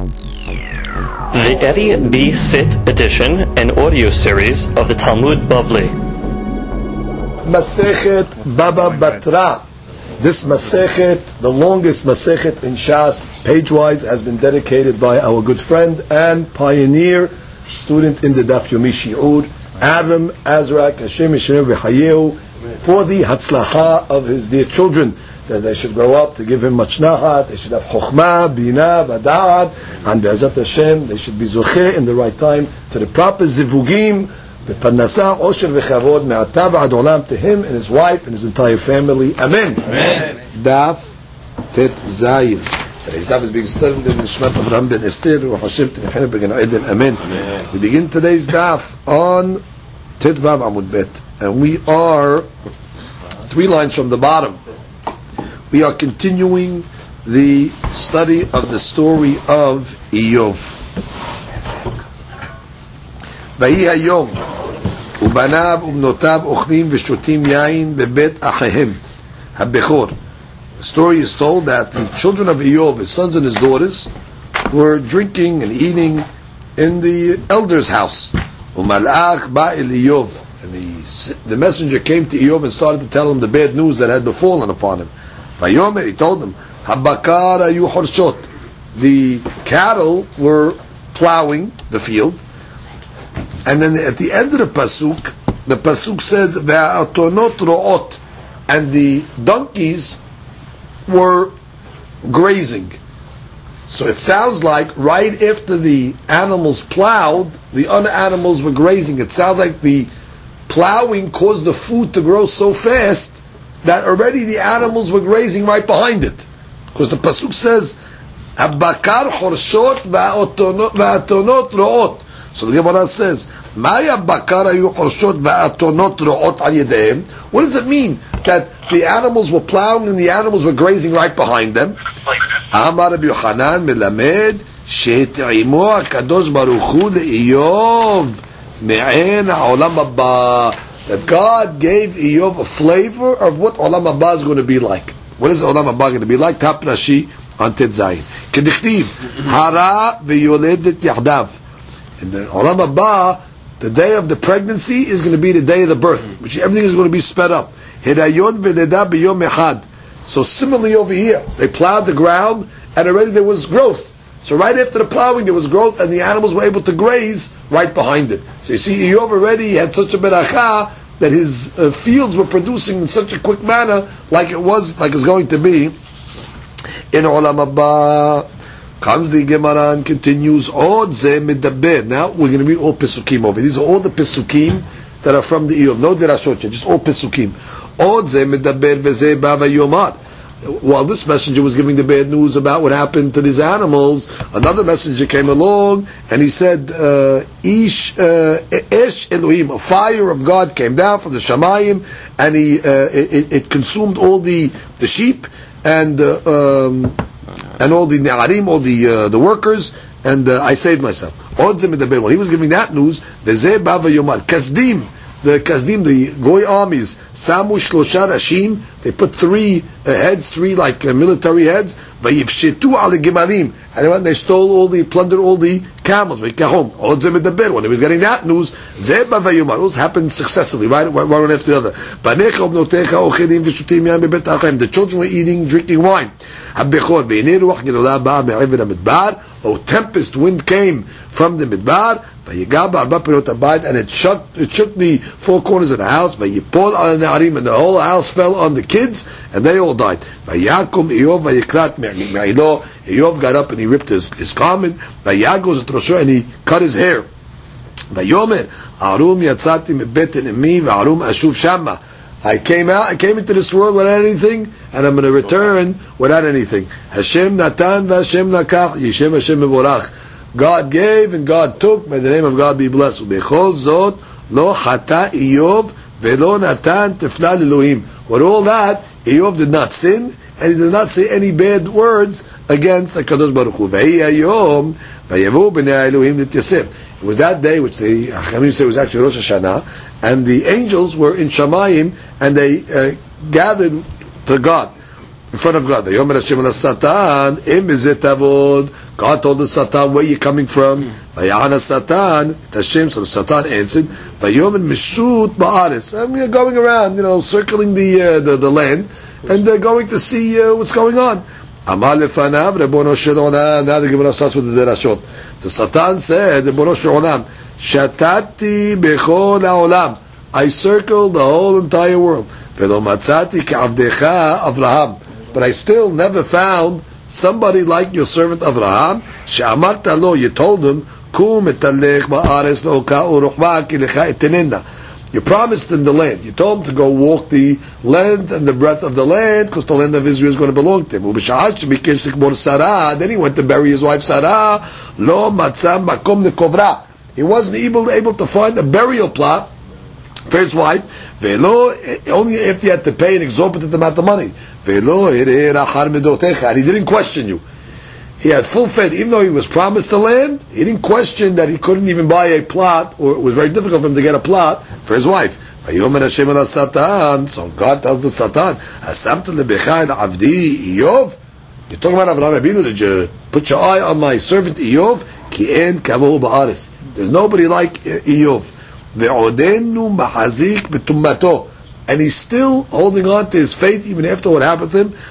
The Eddie B. Sit edition and audio series of the Talmud Bavli. Masechet Baba Batra. This Masechet, the longest Masechet in Shas, page-wise, has been dedicated by our good friend and pioneer, student in the Daf Yomi Shi'ur, Adam Azrak Hashem Yisrael V'Hayehu, for the Hatzlaha of his dear children, that they should grow up to give him much nahat, they should have chokhmah, bina, bada'at, and be'ezat Hashem, they should be zocheh in the right time to the proper zivugim, be'parnasa, osher v'chavod, me'ata v'ad olam, to him and his wife and his entire family. Amen. Amen. Daf Tet Zayin. Today's daf is being studied in Nishmat Avraham ben Esther, Ruach Hashem T'nechena B'Gan Eden. Amen. We begin today's daf on Tet Vav Amud Bet, and we are 3 lines from the bottom. We are continuing the study of the story of Iyov. Vayi hayom ubanav ubnotav ochlim v'shotim yain bebet achehem habechor. The story is told that the children of Iyov, his sons and his daughters, were drinking and eating in the elder's house. Umalach ba'il Iyov, and the messenger came to Iyov and started to tell him the bad news that had befallen upon him. Vayomer, he told them, Habakar ayu horshot. The cattle were plowing the field, and then at the end of the pasuk says ve'atonot ro'ot, and the donkeys were grazing. So it sounds like right after the animals plowed, the other animals were grazing. It sounds like the plowing caused the food to grow so fast that already the animals were grazing right behind it. Because the pasuk says, Habakar horshot va'atonot ro'ot. So the Gemara says, Maya bakar ayu horshot va'atonot ro'ot al yedehem. What does it mean? That the animals were plowing and the animals were grazing right behind them? Amar Rabbi Yochanan melamed she'te'imo HaKadosh Baruch Hu le'Iyov me'en ha'olam haba. That God gave Iyov a flavor of what Olam Haba is going to be like. What is Olam Haba going to be like? Tap Rashi on Tet Zayin. Kedichtiv, Hara v'yoledet yahdav. In the Olam Haba, the day of the pregnancy is going to be the day of the birth, which everything is going to be sped up. Hidayon v'neda b'yom echad. So similarly over here, they plowed the ground and already there was growth. So right after the plowing, there was growth, and the animals were able to graze right behind it. So you see, Iyov already had such a beracha that his fields were producing in such a quick manner, like it's going to be in Olam Haba. Comes the Gemara and continues. Od ze medaber. Now we're going to read all pesukim over. These are all the pesukim that are from the Iyov. No derashot, just all pesukim. Od ze medaber v'ze bava yomar. While this messenger was giving the bad news about what happened to these animals, another messenger came along and he said, Esh Elohim, a fire of God came down from the Shamayim, and it consumed all the sheep and all the ne'arim, all the workers, and I saved myself. When he was giving that news, the Kasdim, the Goy armies, Samu Shlosha Rashim, they put 3 heads, 3 like military heads, Vayivshetu al Gimalim, and when they plundered all the camels, when he was getting that news, Zeba Vayumar, happened successively, right one after the other. The children were eating, drinking wine. Oh, tempest wind came from the Midbar, and it shook the 4 corners of the house, and the whole house fell on the kids, and they all died. Iyov got up and he ripped his garment, and he cut his hair. I came into this world without anything, and I'm going to return without anything. Hashem natan v'Hashem lakach, Yishem Hashem mevorach. God gave and God took, may the name of God be blessed. Bechol zot lo chata Iyov velo natan tefla Elohim. With all that, Iyov did not sin, and he did not say any bad words against the Kadosh Baruch Hu. Vehi hayom vayevu b'nei Elohim nityasem. It was that day, which the Chachamim say was actually Rosh Hashanah, and the angels were in Shamayim, and they gathered to God. in front of God. Vayomer Hashem al Satan, im bezeh tavod. God told the Satan, where are you coming from? Vayahan Satan, it Hashem, so the Satan answered, Vayomer mishut ba'aretz. And we are going around, circling the land, and going to see what's going on. Amar lefanav, Rebono shel olam. Now the Gemara starts with the derashot. The Satan said, Rebono shel olam, Shatati bechol ha'olam. I circled the whole entire world. Velo matzati ke'avdecha Avraham. But I still never found somebody like your servant Avraham. She'amarta lo, you told him, Kum etalech ba'aretz lo'oka u'ruchma ki lecha etenena. You promised in the land. You told him to go walk the length and the breadth of the land, because the land of Israel is going to belong to him. Then he went to bury his wife Sarah. Lo matzah makom nekovra. He wasn't able to find a burial plot for his wife. Velo, only if he had to pay an exorbitant amount of money. Velo, and he didn't question you. He had full faith, even though he was promised the land. He didn't question that he couldn't even buy a plot, or it was very difficult for him to get a plot for his wife. So God tells the Satan, you're talking about Avraham Abinu, did you put your eye on my servant Iyov? There's nobody like Iyov. And he's still holding on to his faith even after what happened to him.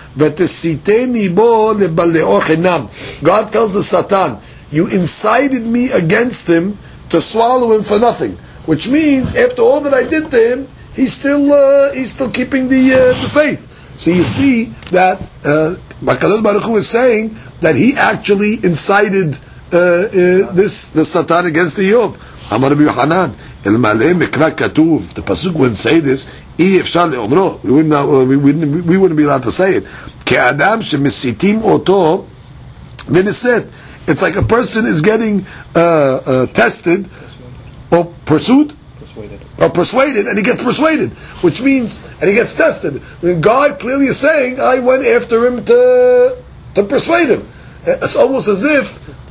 God tells the Satan, you incited me against him to swallow him for nothing. Which means, after all that I did to him, he's still keeping the faith. So you see that HaKadosh Baruch Hu is saying that he actually incited the Satan against the Iyov. Amar Rabbi Yochanan, the pasuk wouldn't say this. We wouldn't be allowed to say it. It's like a person is getting tested or persuaded, and he gets persuaded, which means, and he gets tested. When God clearly is saying, I went after him to persuade him. It's almost as if It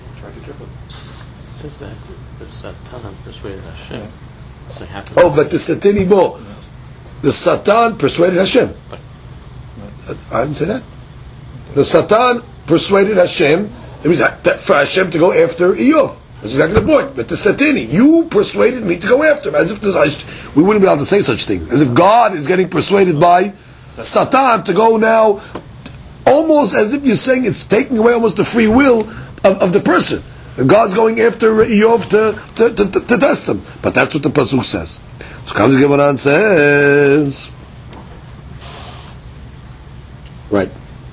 says that the Satan persuaded Hashem. So but the Satani Bo, the Satan persuaded Hashem. I didn't say that. The Satan persuaded Hashem. It means for Hashem to go after Iyov. That's exactly the point. But the Satani, you persuaded me to go after him, as if we wouldn't be able to say such thing. As if God is getting persuaded by Satan to go now, almost as if you're saying it's taking away almost the free will of the person. And God's going after Iyov to test him. But that's what the pasuk says. So comes the Gemara and says, right.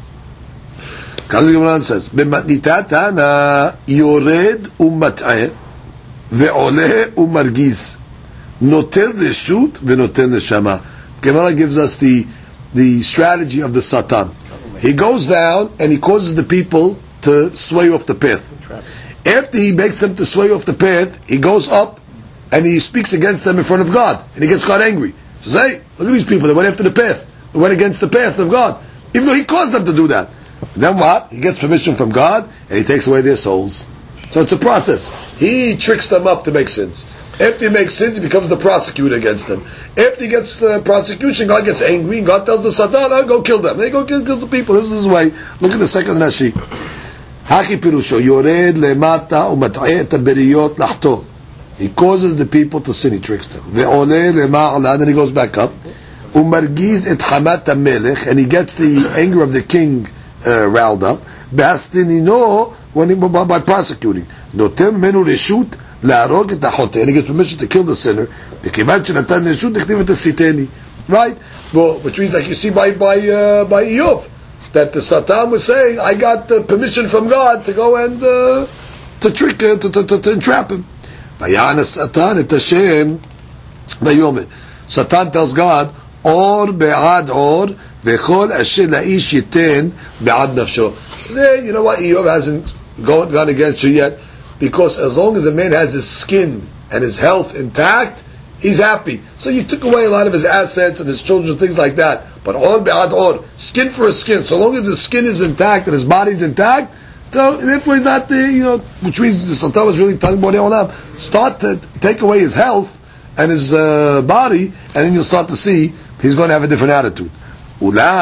Comes the Gemara and says, "B'matnita tana yored umat'eh ve'oleh umargiz notel reshut ve'notel neshama." Gemara gives us the strategy of the Satan. He goes down and he causes the people to sway off the path. After he makes them to sway off the path, he goes up and he speaks against them in front of God, and he gets God angry. He says, "Hey, look at these people! They went after the path. They went against the path of God, even though He caused them to do that." And then what? He gets permission from God, and He takes away their souls. So it's a process. He tricks them up to make sins. After he makes sins, he becomes the prosecutor against them. After he gets prosecution, God gets angry, and God tells the Satan, "I'll go kill them." They go kill the people. This is his way. Look at the second Rashi. Haki pirusho yored lemata umat'eh et haberiyot lahto. He causes the people to sin. He tricks them. Ve'oleh lema'ala. Then he goes back up. Umargiz et hamat hamelech, and he gets the anger of the king riled up. Be'astinino, by prosecuting. Notem menu reshut la'arog et ha'choteh, and he gets permission to kill the sinner. Bekivan shenatan reshut dechtiv et hasiteni. Right? Well, which means, like you see by Iyov, that the Satan was saying, I got permission from God to go and to trick, to entrap him. Vayan Satan et Hashem vayomer. Satan tells God, or be'ad or v'chol asher la'ish yiten be'ad nafsho. Say, you know what? Iyov hasn't gone against you yet, because as long as a man has his skin and his health intact, he's happy. So you took away a lot of his assets and his children, things like that. But or be'ad or, skin for a skin. So long as his skin is intact and his body is intact, so therefore he's not, which means the Sultan was really telling Borei Olam, start to take away his health and his body, and then you'll start to see he's going to have a different attitude. Ulam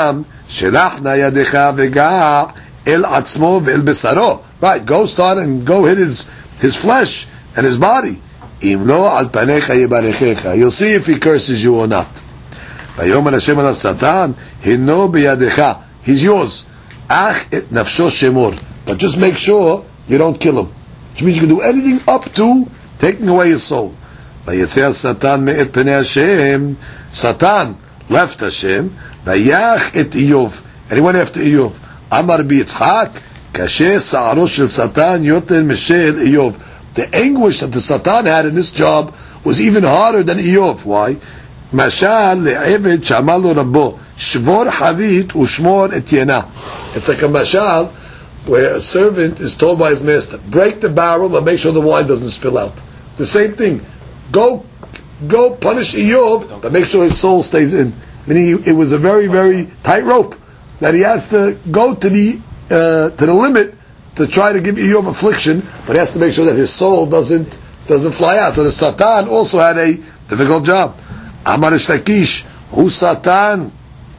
Shelachna yadecha vega el atzmo ve'el besaro. Right, go start and go hit his flesh and his body. Im lo al panecha yibarechecha. You'll see if he curses you or not. Vayomer Hashem alav Satan, hino beyadecha. He's yours. Ach et nafsho shemor. But just make sure you don't kill him. Which means you can do anything up to taking away his soul. Vayetzer Satan me'et penei Hashem. Satan left Hashem. Vayach et Iyov. And he went after Iyov. Amar bi Yitzchak, kashe sa'aro shel Satan yoter meshel Iyov. The anguish that the Satan had in this job was even harder than Iyov. Why? Mashal le'eved sh'amar lo rabbo shvor havit u'shmor et yena. It's like a mashal where a servant is told by his master, break the barrel but make sure the wine doesn't spill out. The same thing. Go punish Iyov, but make sure his soul stays in. Meaning it was a very, very tight rope that he has to go to the limit to try to give Iyov affliction, but he has to make sure that his soul doesn't fly out. So the Satan also had a difficult job. Amar Lakish, hu Satan,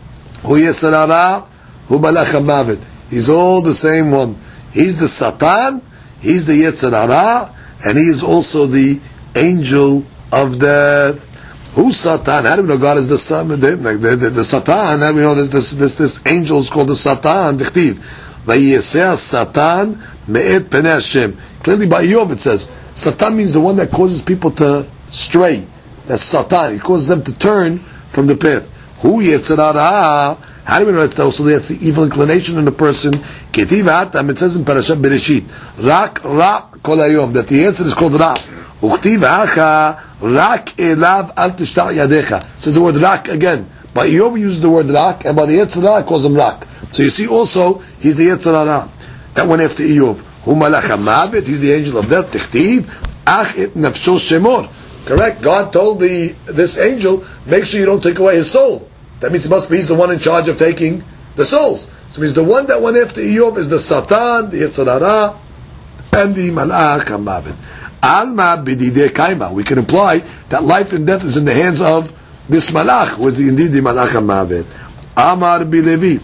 hu Yetzer Hara, hu Malach HaMavet. He's all the same one. He's the Satan, he's the Yetzer Hara, and he is also the angel of death. Who's Satan? How do we know God is the son? The Satan. How do we know this angel is called the Satan? Dichtiv. Vayeseh Satan me'et penei Hashem. Clearly by Iyov it says Satan means the one that causes people to stray. That's Satan. He causes them to turn from the path. Who Yetzer Hara? How do we know that's also that's the evil inclination in the person? Ketiv Hatam. It says in Parashat Bereshit, Rak kol hayom. That the answer is called Ra. Uchtiv Hacha Rak elav al tishtach yadecha. Says the word Rak again. By Iyov uses the word Rak, and by the Yetzer Hara calls him Rak. So you see also he's the Yetzer Hara that went after Iyov. Hu Malach HaMavet. He's the angel of death. Tichtiv Ach et nafsho shemor. Correct. God told this angel, make sure you don't take away his soul. That means he's the one in charge of taking the souls. So he's the one that went after Iyov is the Satan, the Yetzer Hara, and the Malach HaMavet. Alma b'didei kaima. We can imply that life and death is in the hands of this Malach, who is indeed the Malach HaMavet. Amar bilevi.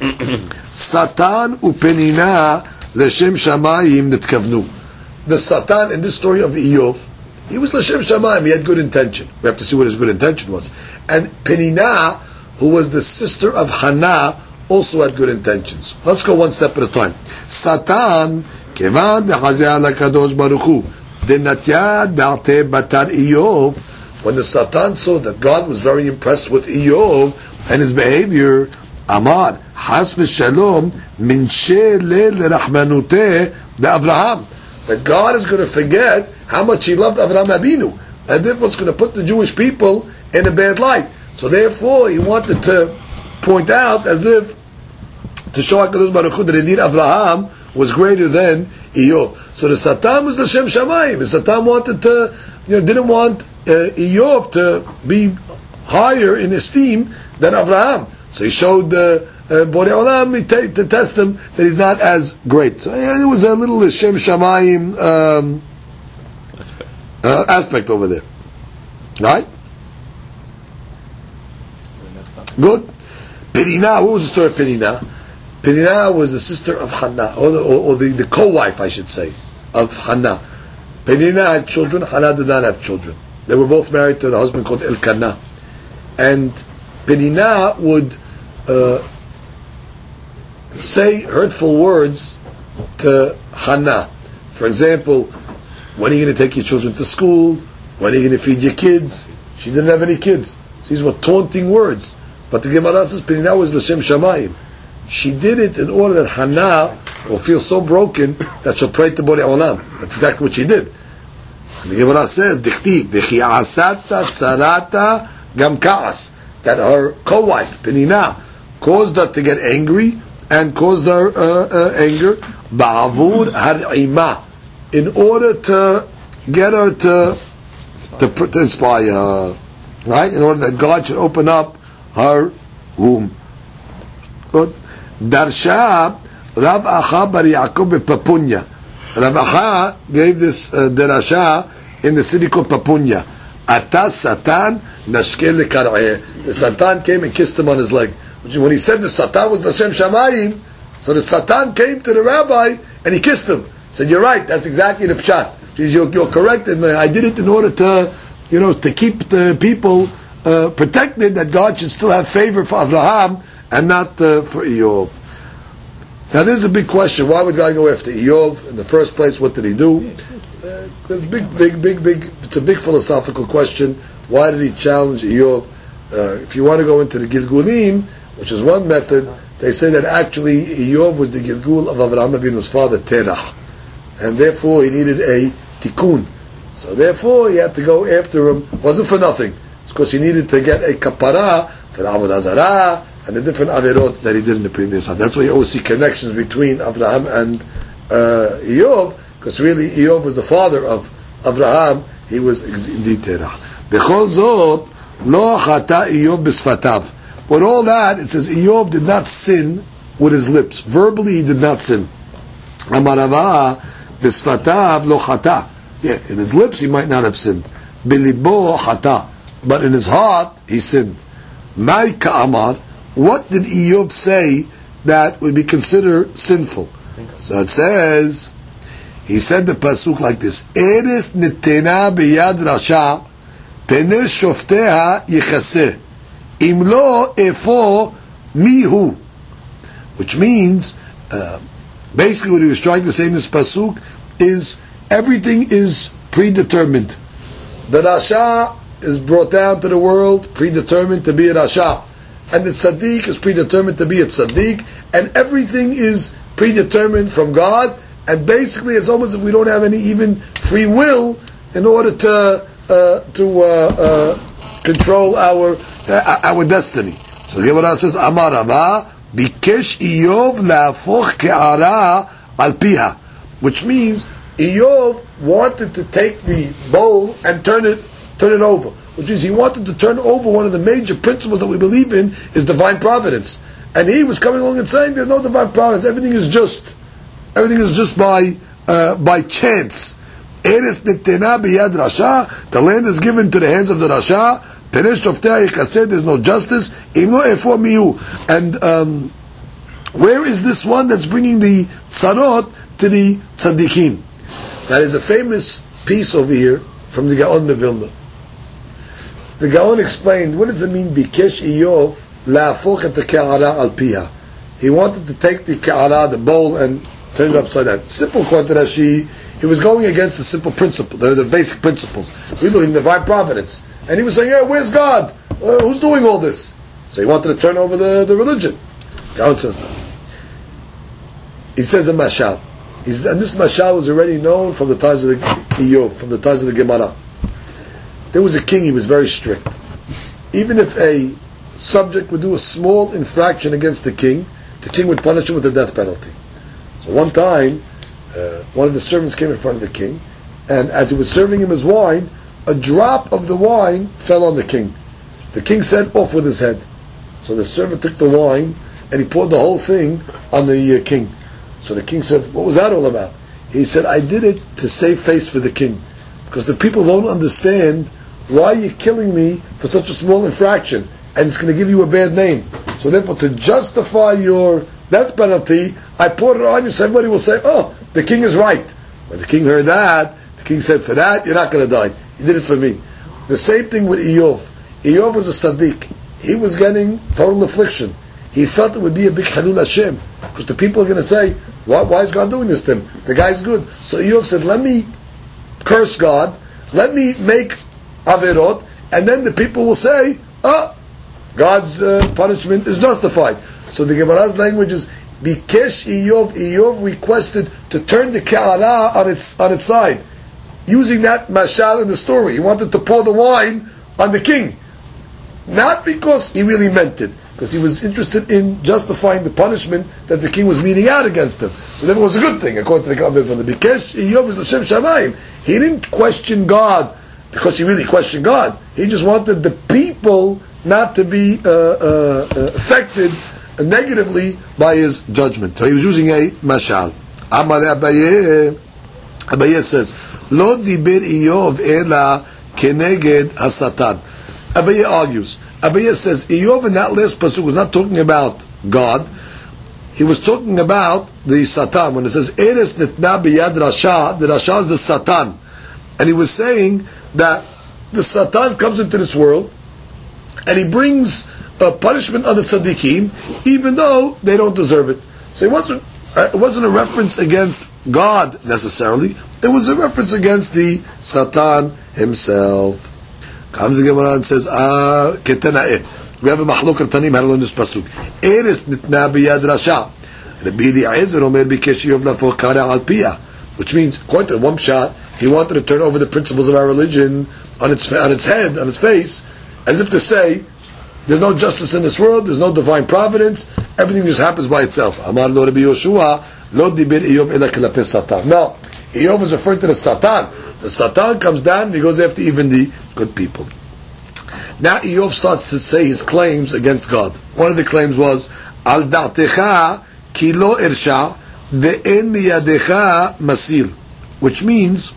Satan upenina l'shem shamayim nitkavnu. The Satan in this story of Iyov, he was l'shem shamayim. He had good intention. We have to see what his good intention was. And Penina, who was the sister of Hannah, also had good intentions. Let's go one step at a time. Satan kevan dechazeh ala kadosh baruch hu. When the Satan saw that God was very impressed with Iyov and his behavior, Amar, Has v'shalom min she'le l'rahmanuteh d'Avraham. That God is going to forget how much he loved Avraham Avinu, and therefore it's going to put the Jewish people in a bad light. So therefore he wanted to point out, as if to show HaKadosh Baruch Hu that indeed Avraham was greater than Iyov. So the Satan was L'Shem Shamayim. The Satan wanted to, didn't want Iyov to be higher in esteem than Avraham. So he showed Borei Olam to test him that he's not as great. So there was a little L'Shem Shamayim aspect over there. Right? Good. Penina, what was the story of Penina? Penina was the sister of Hannah, or the co-wife, I should say, of Hannah. Penina had children, Hannah did not have children. They were both married to a husband called Elkanah. And Penina would say hurtful words to Hannah. For example, when are you going to take your children to school? When are you going to feed your kids? She didn't have any kids. These were taunting words. But the Gemara says Penina was L'Shem Shamayim. She did it in order that Hannah will feel so broken that she'll pray to Borei Olam. That's exactly what she did. And the Gemara says, Dichtiv, V'chi asata tzarata gam ka'as. That her co-wife, Penina, caused her to get angry and caused her anger, ba'avur har'ima, in order to get her to inspire her. Right? In order that God should open up her womb. Good. Darsha Rav Acha bar Yaakov bePapunya. Rav Acha gave this derasha in the city called Papunya. Atas Satan nashkel lekar'eh. The Satan came and kissed him on his leg. which is when he said the Satan was Hashem Shamayim, so the Satan came to the rabbi and he kissed him. Said, "You're right. That's exactly the pshat. You're correct. And I did it in order to, to keep the people protected. That God should still have favor for Abraham and not for Eov." Now, this is a big question. Why would God go after Eov in the first place? What did he do? It's big. It's a big philosophical question. Why did he challenge Eov? If you want to go into the Gilgulim, which is one method, they say that actually Eov was the Gilgul of Avraham Avinu's father Terach, and therefore he needed a tikkun. So therefore he had to go after him. It wasn't for nothing. It's because he needed to get a kapara for the Avodah Zarah and the different averot that he did in the previous time. That's why you always see connections between Avraham and Eov, because really Eov was the father of Avraham. He was indeed Terach. B'chol zot lo chata Eov b'sfatav. With all that, it says Eov did not sin with his lips. Verbally, he did not sin. Amarava b'sfatav lo chata. Yeah, in his lips he might not have sinned. B'libo chata. But in his heart, he sinned. Mai ka'amar. What did Eov say that would be considered sinful? So it says, he said the pasuk like this: Eres netena biyad rasha, pene shofteha yichaseh, im lo efo mihu. Which means, basically what he was trying to say in this pasuk is, everything is predetermined. The rasha is brought down to the world predetermined to be a rasha, and the tzaddik is predetermined to be a tzaddik, and everything is predetermined from God. And basically, it's almost if we don't have any even free will in order to control our destiny. So the Gemara says, "Amar Rava bikesh Eov lafoch ke'ara al piha," which means Eov wanted to take the bowl and turn it over. Which is, he wanted to turn over one of the major principles that we believe in, is divine providence. And he was coming along and saying, there's no divine providence. Everything is just by chance. Eres netena biyad rasha. The land is given to the hands of the rasha. Peresh shoftei yichaseh. There's no justice. Im lo efo mihu. And where is this one that's bringing the tzarot to the tzaddikim? That is a famous piece over here from the Gaon of Vilna. The Gaon explained, what does it mean, Bikesh Eov la'afoch et ke'ara al piha? He wanted to take the ke'ara, the bowl, and turn it upside down. Simple quote Rashi. He was going against the simple principle, the basic principles. We believe in divine providence. And he was saying, yeah, where's God? Who's doing all this? So he wanted to turn over the religion. Gaon says no. He says a mashal. And this mashal was already known from the times of the Eov, from the times of the Gemara. There was a king, he was very strict. Even if a subject would do a small infraction against the king would punish him with the death penalty. So one time, one of the servants came in front of the king, and as he was serving him his wine, a drop of the wine fell on the king. The king said, off with his head. So the servant took the wine, and he poured the whole thing on the king. So the king said, what was that all about? He said, I did it to save face for the king. Because the people don't understand why you're killing me for such a small infraction, and it's going to give you a bad name. So therefore, to justify your death penalty, I poured it on you, so everybody will say, oh, the king is right. When the king heard that, the king said, for that, you're not going to die. You did it for me. The same thing with Eov. Eov was a tzaddik. He was getting total affliction. He felt it would be a big halul Hashem, because the people are going to say, why is God doing this to him? The guy's good. So Eov said, let me curse God, let me make averot, and then the people will say, God's punishment is justified. So the Gemara's language is, Bikesh Eov, Eov requested to turn the Ke'ara on its side, using that mashal in the story. He wanted to pour the wine on the king. Not because he really meant it, because he was interested in justifying the punishment that the king was meting out against him. So that was a good thing, according to the comment from the Bikesh Eov is L'Shem Shamayim. He didn't question God because he really questioned God. He just wanted the people not to be affected negatively by his judgment. So he was using a mashal. Amar Abaye says, Lo diber Eov ela keneged hasatan. Abaye argues, Abaye says, Eov in that last pasuk was not talking about God. He was talking about the Satan. When it says, Eres nitna biyad Rasha, the Rasha is the Satan. And he was saying that the Satan comes into this world, and he brings a punishment on the tzaddikim, even though they don't deserve it. So it wasn't a reference against God necessarily. It was a reference against the Satan himself. Comes the Gemara and says, we have a mahluk al-tanim, how to learn this pasuk. Eres nitna biyad Rasha. Rabbi Eliezer omer bikesh Eov lafol kara al piyah. Which means, according to one shot, he wanted to turn over the principles of our religion on its head, on its face, as if to say, there's no justice in this world, there's no divine providence, everything just happens by itself. Amar lo Rabbi Yoshua, lo dibir Eov ela kelape Satan. No, Eov is referring to the Satan. The Satan comes down and he goes after even the good people. Now Eov starts to say his claims against God. One of the claims was, Al da'techa ki lo irsha ve'en miyadecha masil. Which means,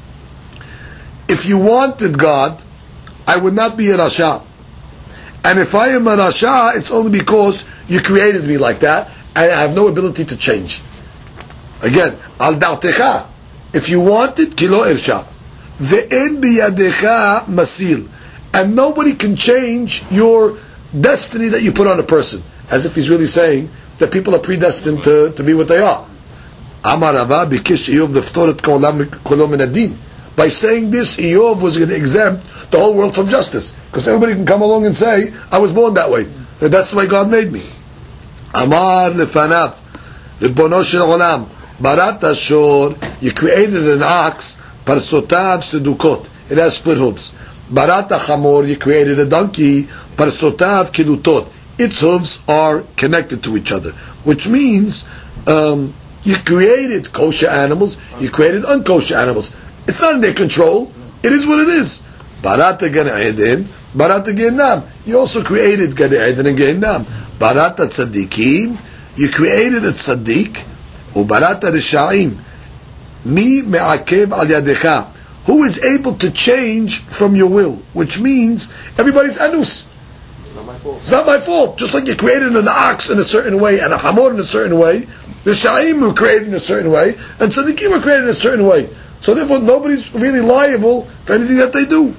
if you wanted God, I would not be a Rasha. And if I am a Rasha, it's only because you created me like that, and I have no ability to change. Again, al da'techa. If you wanted, ki lo irsha. Ve'en biyadecha masil. And nobody can change your destiny that you put on a person. As if he's really saying that people are predestined to be what they are. Amar Rava bikish Eov leftor et kolo min adin. By saying this, Eov was going to exempt the whole world from justice. Because everybody can come along and say, I was born that way. That's the way God made me. Amar lefanav, Ribbono shel olam, barat ashor, you created an ox, parsotav sedukot, it has split hooves. Barat chamor, you created a donkey, parsotav kilutot, its hooves are connected to each other. Which means, you created kosher animals, you created unkosher animals. It's not in their control. It is what it is. Barata Gan Eden, Barata Gehinam. You also created Gan Eden and Gehinam. Barata Tzaddikim, you created a Tzaddik. Ubarata Rishaim. Mi me'akev al yadecha. Who is able to change from your will? Which means everybody's anus. It's not my fault. It's not my fault. Just like you created an ox in a certain way and a hamor in a certain way, the Sha'im were created in a certain way, and Tzaddikim were created in a certain way. So therefore, nobody's really liable for anything that they do.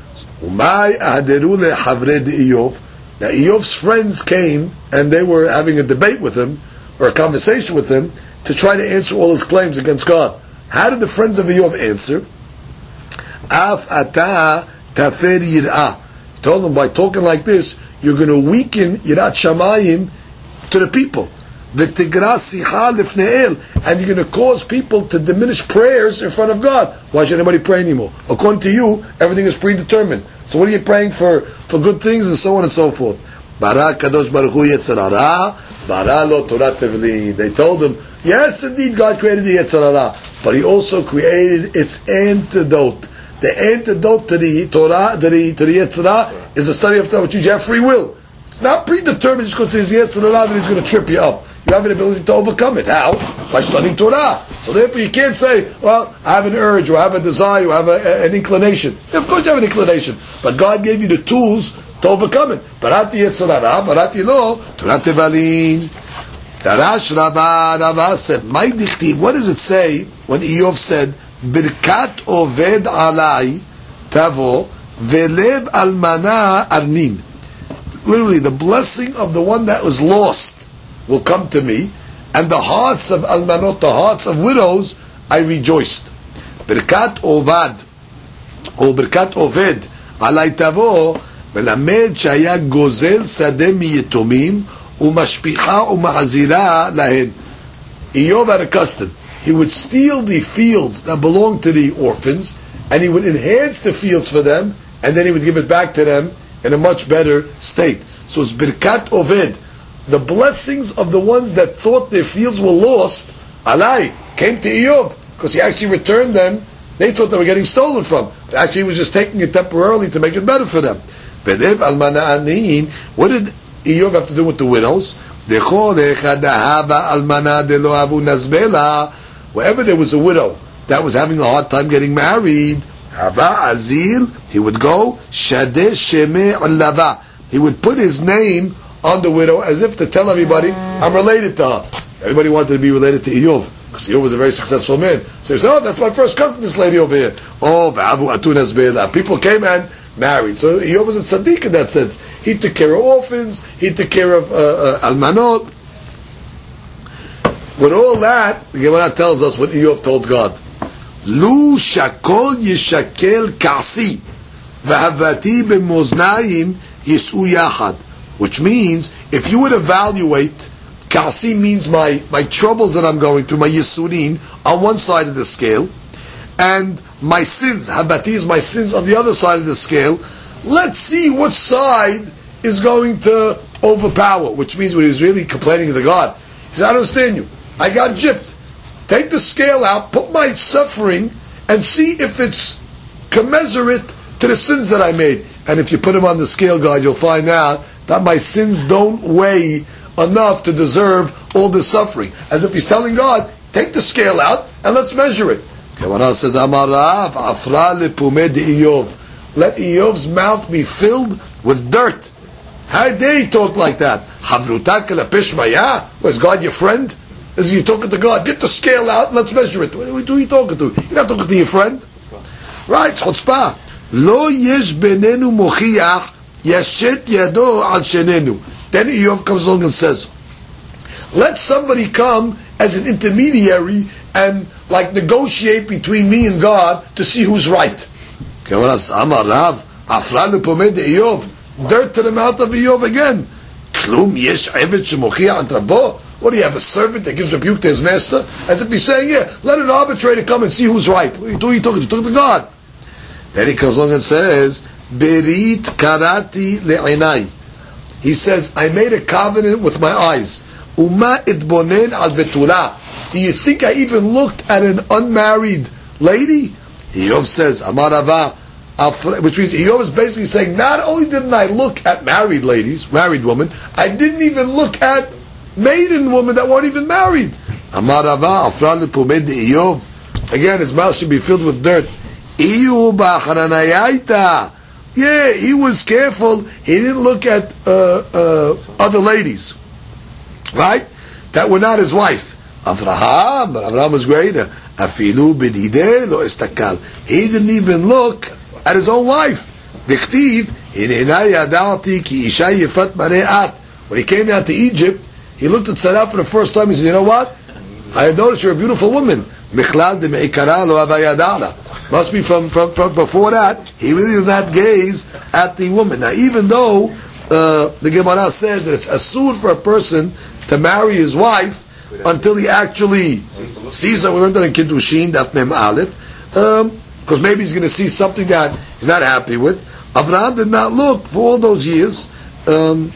Now Eov's friends came, and they were having a debate with him, or a conversation with him, to try to answer all his claims against God. How did the friends of Eov answer? Af ata tafer yir'ah. He told them, by talking like this, you're going to weaken Yirat Shamayim to the people. And you're going to cause people to diminish prayers in front of God. Why should anybody pray anymore? According to you, everything is predetermined. So what are you praying for good things and so on and so forth? Bara Kadosh Baruch Hu Yetzer Hara, bara lo Torah Tevlin. They told him, yes, indeed, God created the Yetzer Hara, but He also created its antidote. The antidote to the Torah, to the Yetzer Hara, is the study of Torah, which you have free will. It's not predetermined just because there's Yetzer Hara that He's going to trip you up. You have an ability to overcome it. How? By studying Torah. So therefore you can't say, well, I have an urge, or I have a desire, or I have an inclination. Of course you have an inclination. But God gave you the tools to overcome it. Barati Yetzer Hara, barati lo, Torah Tevalin. Darash Rava said, my dichtiv, what does it say when Eov said, Birkat oved alai tavo, velev almana arnin. Literally, the blessing of the one that was lost will come to me, and the hearts of almanot, the hearts of widows, I rejoiced. Birkat ovad, or birkat oved, alai tavo, melamed shaya gozel sadeh miyetomim, umashpicha umahazira lahen. Eov had a custom. He would steal the fields that belonged to the orphans, and he would enhance the fields for them, and then he would give it back to them in a much better state. So it's birkat oved. The blessings of the ones that thought their fields were lost, alai, came to Eov, because he actually returned them. They thought they were getting stolen from, but actually he was just taking it temporarily to make it better for them. What did Eov have to do with the widows? Wherever there was a widow that was having a hard time getting married, he would go, he would put his name on the widow as if to tell everybody, I'm related to her. Everybody wanted to be related to Eov, because Eov was a very successful man. So he said, oh, that's my first cousin, this lady over here. Oh, v'avu atunas be'elah. People came and married. So Eov was a tzaddik in that sense. He took care of orphans, he took care of almanot. With all that, the Gemara tells us what Eov told God. Lu shakol yishakel ka'si v'havati b'moznayim yis'u yachad. Which means, if you would evaluate, ka'si means my troubles that I'm going through, my yisurin, on one side of the scale, and my sins, habati is my sins on the other side of the scale, let's see which side is going to overpower, which means when he's really complaining to God, he says, I don't understand you. I got gypped. Take the scale out, put my suffering, and see if it's commensurate to the sins that I made. And if you put them on the scale, God, you'll find out that my sins don't weigh enough to deserve all the suffering. As if he's telling God, take the scale out and let's measure it. Gemara says, Amarav afra lepumed Eov. Let Eov's mouth be filled with dirt. How dare he talk like that? Havrutak lepishmaya? Was God your friend? Is he talking to God? Get the scale out and let's measure it. Who are you talking to? You're not talking to your friend. Right, chutzpah. Lo yesh benenu mochiach yashet yado al shenenu. Then Eov comes along and says, let somebody come as an intermediary and like negotiate between me and God to see who's right. Dirt to the mouth of Eov again. What do you have, a servant that gives rebuke to his master? As if he's saying, yeah, let an arbitrator come and see who's right. Who are you talking to? You're talking to God. Then he comes along and says, Berit karati le'inai. He says, I made a covenant with my eyes. Uma itbonen al betula. Do you think I even looked at an unmarried lady? Eov says, Amarava, which means Eov is basically saying, not only didn't I look at married ladies, married women, I didn't even look at maiden women that weren't even married. Amarava, afra lepumed Eov. Again, his mouth should be filled with dirt. Yeah, he was careful. He didn't look at other ladies, right? That were not his wife. Avraham was greater. Afilu b'dideh lo estakal. He didn't even look at his own wife. Dichtiv hinenai yadati ki isha yifat mareat. When he came down to Egypt, he looked at Sarah for the first time. He said, "You know what? I had noticed you're a beautiful woman. Michlal de meikara lo avayadala." Must be from before that. He really did not gaze at the woman. Now, even though the Gemara says that it's asur for a person to marry his wife until he actually sees her. We learned that in Kiddushin, Daf Mem Aleph, because maybe he's going to see something that he's not happy with. Avraham did not look for all those years. And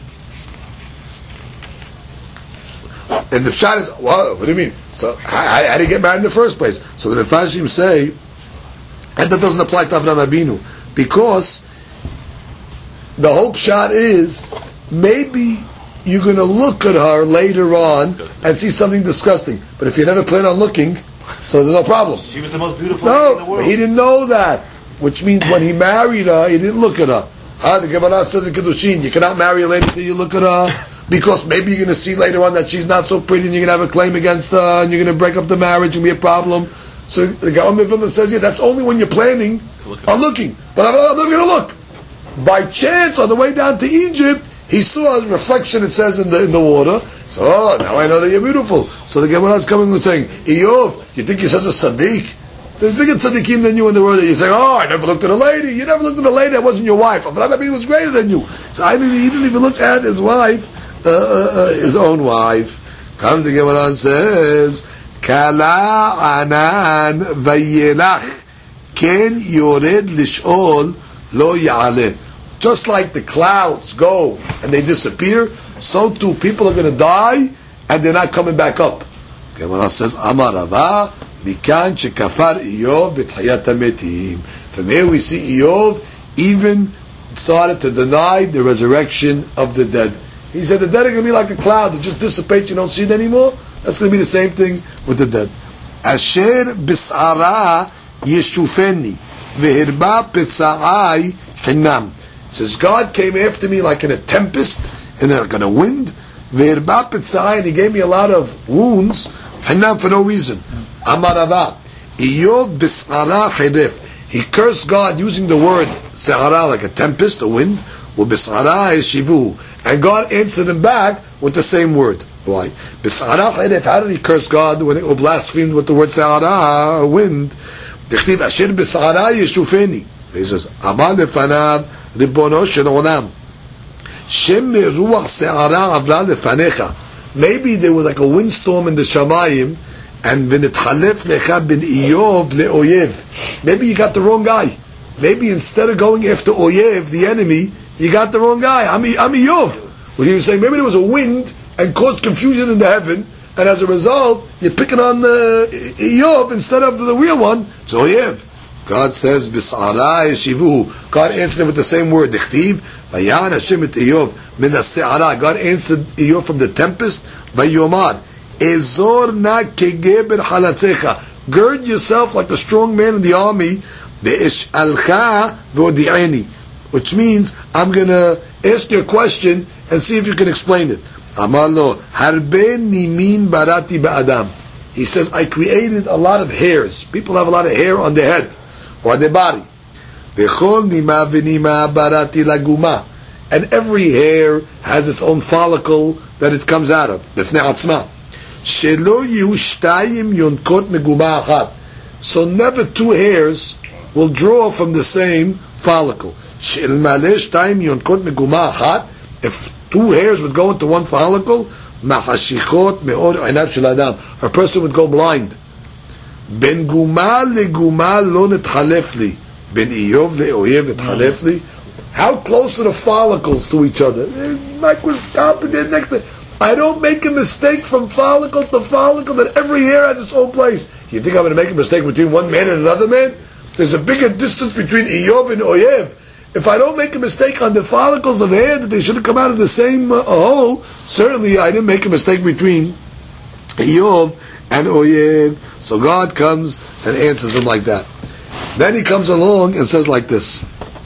the pshat is, what do you mean? So how did he get married in the first place? So the Mefashim say, and that doesn't apply to Avraham Abinu, because the whole pshat is, maybe you're going to look at her later on and see something disgusting. But if you never plan on looking, so there's no problem. She was the most beautiful lady in the world. He didn't know that. Which means when he married her, he didn't look at her. The Gemara says in Kiddushin, you cannot marry a lady until you look at her, because maybe you're going to see later on that she's not so pretty and you're going to have a claim against her and you're going to break up the marriage and be a problem. So the Gaon says, yeah, that's only when you're planning on looking. But I'm never going to look. By chance, on the way down to Egypt, he saw a reflection, it says, in the water. So, now I know that you're beautiful. So the Gemara is coming and saying, Eov, you think you're such a tzaddik? There's bigger tzaddikim than you in the world. You say, I never looked at a lady. You never looked at a lady that wasn't your wife. Avraham Abinu was greater than you. So he didn't even look at his wife, his own wife. Comes the Gemara and says, Kala anan vayelach ken yored lish'ol lo ya'aleh. Just like the clouds go and they disappear, so too people are going to die and they're not coming back up. Gemara says, Amar Rava, mikan shekafar Eov b'tchayat hametim. From here we see Eov even started to deny the resurrection of the dead. He said the dead are going to be like a cloud that just dissipates, you don't see it anymore. That's going to be the same thing with the dead. Asher bis'ara yeshufeni v'hirba petza'ai hinam. It says, God came after me like in a tempest, in a wind, and he gave me a lot of wounds, for no reason. Amarava, Iyov bis'ara hiref. He cursed God using the word se'ara, like a tempest, a wind, u'bis'ara eshivu. And God answered him back with the same word. Why? Bis'ara hiref. How did he curse God when it blasphemed with the word se'ara, wind? Tichtiv asher bis'ara yeshufeni. He says, Amar lefanav ribono shel olam. Shem ruach se'ara avla lefanecha. Maybe there was like a windstorm in the Shamayim, and v'nitchalef lecha bin Iyov le'oyev. Maybe you got the wrong guy. Maybe instead of going after Oyev, the enemy, you got the wrong guy. I'm Iyov. What he was saying, maybe there was a wind and caused confusion in the heaven, and as a result, you're picking on Iyov instead of the real one. It's Oyev. God says, B's'ara yeshivu. God answered him with the same word. Dichtiv, Vayan Hashem et Iyov min ha'se'ara. God answered Iyov from the tempest. Vayomar, Ezor na kegeber halatzecha. Gird yourself like a strong man in the army. Ve'esh'alcha v'odi'eni. Which means, I'm going to ask you a question and see if you can explain it. Amar lo, harbe nimin barati ba'adam. He says, I created a lot of hairs. People have a lot of hair on their head or their body. V'chol nima v'nima barati laguma. And every hair has its own follicle that it comes out of. B'fnei atzma. Shelo yihu shtayim yonkot meguma achat. So never two hairs will draw from the same follicle. Shel maleh shtayim yonkot meguma achat. If two hairs would go into one follicle, mahashichot me'or einav shel adam. A person would go blind. Ben guma leguma lo netchalef li. Ben Iyov le'oyev netchalef li. How close are the follicles to each other? They're microscopic, they're next to... I don't make a mistake from follicle to follicle, that every hair has its own place. You think I'm going to make a mistake between one man and another man? There's a bigger distance between Iyov and Oyev. If I don't make a mistake on the follicles of hair, that they should have come out of the same hole, certainly I didn't make a mistake between Iyov and Oyev. So God comes and answers him like that. Then he comes along and says like this.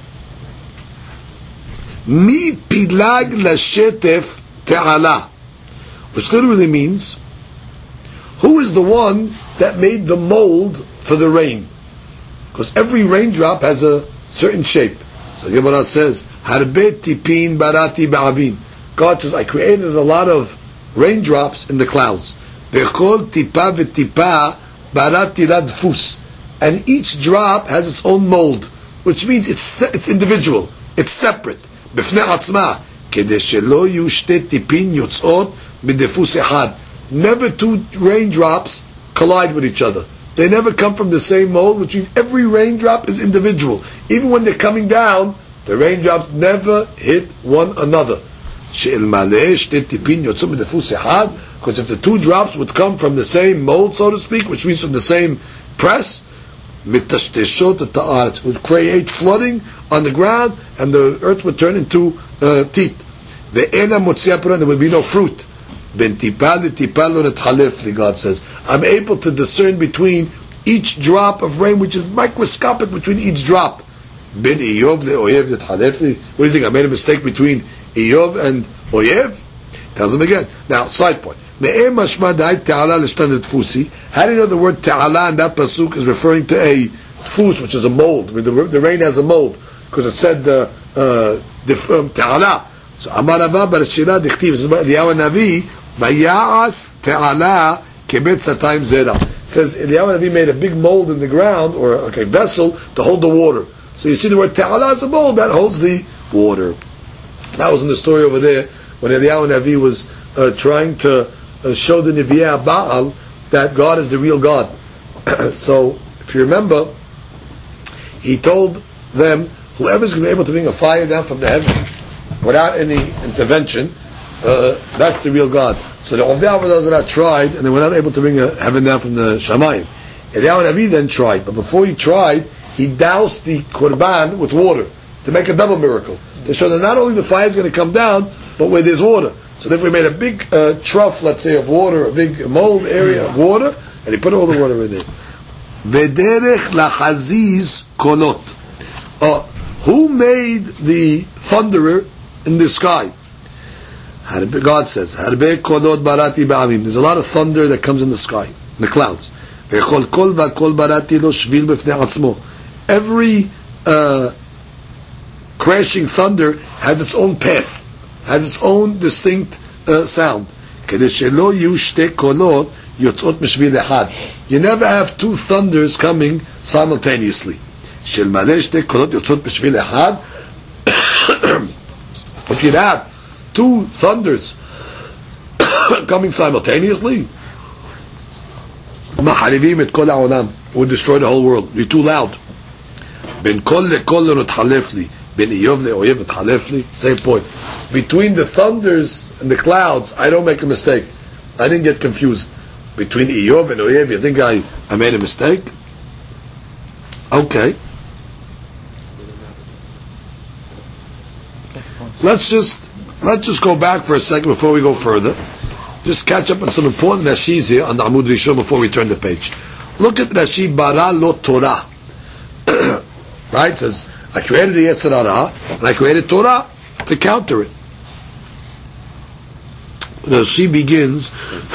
Mi pilag lashetef te'ala. Which literally means, who is the one that made the mold for the rain? Because every raindrop has a certain shape. So the Gemara says, Harbe tipin barati ba'abin. God says, I created a lot of raindrops in the clouds. V'chol tipa v'tipa barati ladfus. And each drop has its own mold, which means it's individual, it's separate. B'fnei atzma, kedei shelo yu shte tipin yotzot b'defus echad. Never two raindrops collide with each other. They never come from the same mold, which means every raindrop is individual. Even when they're coming down, the raindrops never hit one another. Because if the two drops would come from the same mold, so to speak, which means from the same press, it would create flooding on the ground, and the earth would turn into teeth. There would be no fruit. God says, I'm able to discern between each drop of rain, which is microscopic between each drop. What do you think? I made a mistake between Iyov and Oyev? Tells him again. Now, side point. How do you know the word ta'ala in that pasuk is referring to a tfus, which is a mold? The rain has a mold, because it said ta'ala. So Amar Rava bar Shira dichtiv, this is by Eliyahu Navi, Vaya'as ta'ala kebet satayim zera. It says Eliyahu Navi made a big mold in the ground, or like a vessel, to hold the water. So you see the word ta'ala is a mold that holds the water. That was in the story over there, when Eliyahu Navi was trying to show the Nevi'ah Baal that God is the real God. So, if you remember, he told them, whoever's going to be able to bring a fire down from the heaven without any intervention, that's the real God. So the Ovdei Avodah tried, and they were not able to bring a heaven down from the Shamayim. Eliyahu Navi then tried, but before he tried, he doused the Korban with water to make a double miracle, to show that not only the fire is going to come down, but where there's water. So therefore he made a big trough, let's say, of water, a big mold area of water, and he put all the water in it. V'derech lachaziz kolot. Who made the thunderer in the sky. God says, "Harbe kolot barati ba'amim." There's a lot of thunder that comes in the sky, in the clouds. Ve'chol kol va'kol barati lo shvil b'fnei atzmo. Every crashing thunder has its own path, has its own distinct sound. כדי שלא יהיו שתי קולות יוצאות משביל אחד. You never have two thunders coming simultaneously. של מלא שתי קולות יוצאות משביל אחד. If you'd have two thunders coming simultaneously, מחריבים את כל העולם. It would destroy the whole world. You're too loud. בין קול לקול לא נתחלף לי. בין איוב לאויב נתחלף לי. Same point. Between the thunders and the clouds, I don't make a mistake. I didn't get confused. Between Eov and Oyev, you think I made a mistake? Okay. Let's just go back for a second before we go further. Just catch up on some important Rashis here on the Amud Rishon before we turn the page. Look at Rashi Bara Lo Torah. Right? It says, I created the Yetzer Hara and I created Torah to counter it. She begins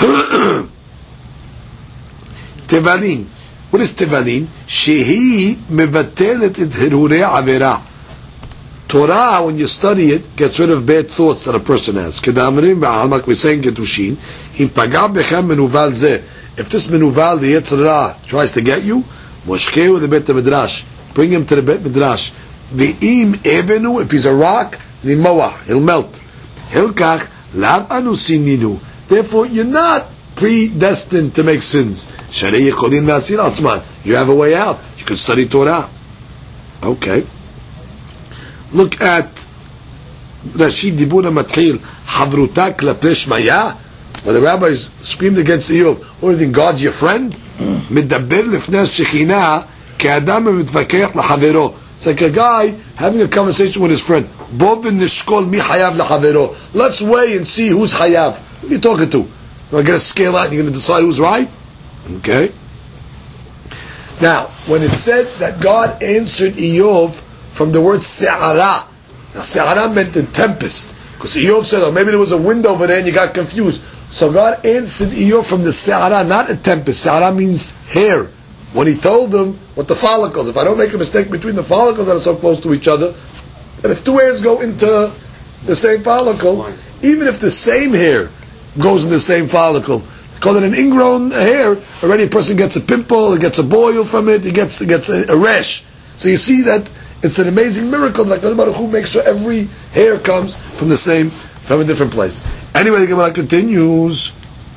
Tevalin. What is Tevalin? Shehi mevatelet et hirurei avera. Torah, when you study it, gets rid of bad thoughts that a person has. Kedamrim ba'almak, we're saying Kedushin. In pagam bechem menuval zeh. If this menuval, the Yetzer Hara, tries to get you, moshkeu the Bet Midrash. Bring him to the Bet Midrash. Ve'im evenu, if he's a rock, nimoah, he'll melt. Hilkach lav anu sininu. Therefore, you're not predestined to make sins. Sharei yekolin v'atzil atzman. You have a way out. You can study Torah. Okay. Look at Rashid Dibuna Matchil Havruta Klape Shmaya. When the rabbis screamed against Eov, what do you think? God's your friend? Medaber lefnei shechina ke'adam mitvakeach lahavero. It's like a guy having a conversation with his friend. Bovin nishkol mi hayav lahavero. Let's weigh and see who's hayav. Who are you talking to? You're going to scale out and you're going to decide who's right? Okay. Now, when it said that God answered Eov from the word se'ara. Now, se'ara meant a tempest. Because Eov said, oh, maybe there was a wind over there and you got confused. So God answered Eov from the se'ara, not a tempest. Se'ara means hair. When he told them what the follicles, if I don't make a mistake between the follicles that are so close to each other, and if two hairs go into the same follicle, even if the same hair goes in the same follicle, call it an ingrown hair, already a person gets a pimple, he gets a boil from it, he gets a rash. So you see that it's an amazing miracle, like the Baruch Hu makes sure every hair comes from a different place. Anyway, the Gemara continues.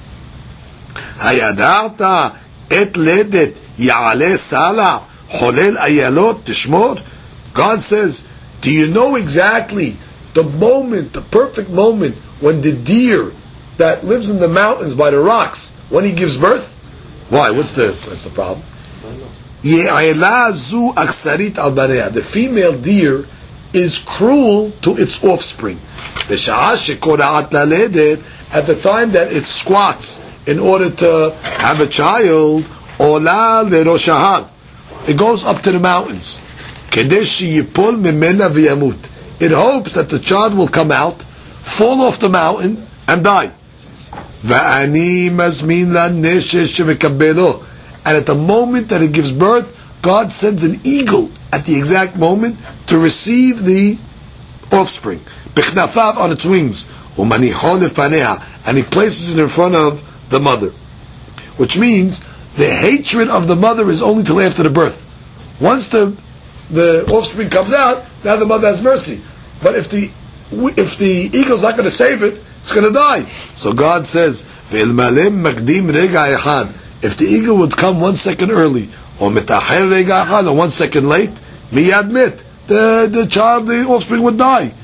Hayadarta et ledet ya'ale sala cholel ayalot tishmor. God says, do you know exactly the moment, the perfect moment, when the deer that lives in the mountains by the rocks, when he gives birth? Why? What's the problem? The female deer is cruel to its offspring. At the time that it squats in order to have a child, it goes up to the mountains. It hopes that the child will come out, fall off the mountain, and die. And at the moment that it gives birth, God sends an eagle at the exact moment to receive the offspring. Bichnafaf, on its wings. And he places it in front of the mother. Which means the hatred of the mother is only till after the birth. Once the offspring comes out, now the mother has mercy. But if the eagle's not going to save it, it's going to die. So God says, if the eagle would come 1 second early, or 1 second late, miyad mit, the child, the offspring would die.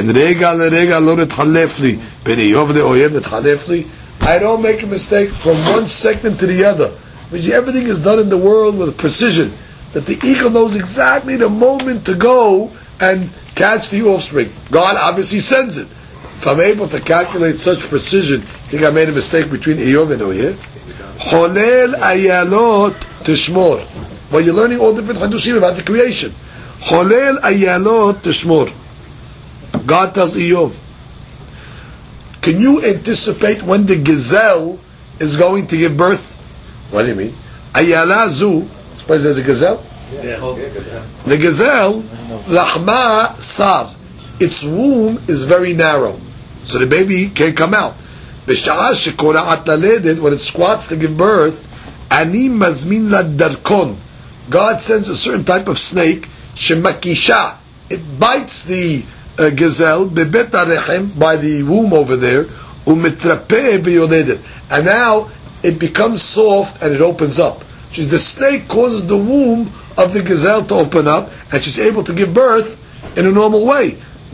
I don't make a mistake from 1 second to the other. Because everything is done in the world with precision. That the eagle knows exactly the moment to go and catch the offspring. God obviously sends it. If I'm able to calculate such precision, you think I made a mistake between Eov and Oyev? Cholel ayalot tishmor. Well, you're learning all different hadushim about the creation. Cholel ayalot tishmor. God tells Eov, can you anticipate when the gazelle is going to give birth? What do you mean? Ayala zu, suppose there's a gazelle? The gazelle, Lahma Sar, its womb is very narrow, so the baby can't come out. When it squats to give birth, Ani mazmin la darkon, God sends a certain type of snake, shemakisha, it bites the gazelle, bebet arechem, by the womb over there, umitrape v'yoledet, and now it becomes soft and it opens up. The snake causes the womb of the gazelle to open up, and she's able to give birth in a normal way.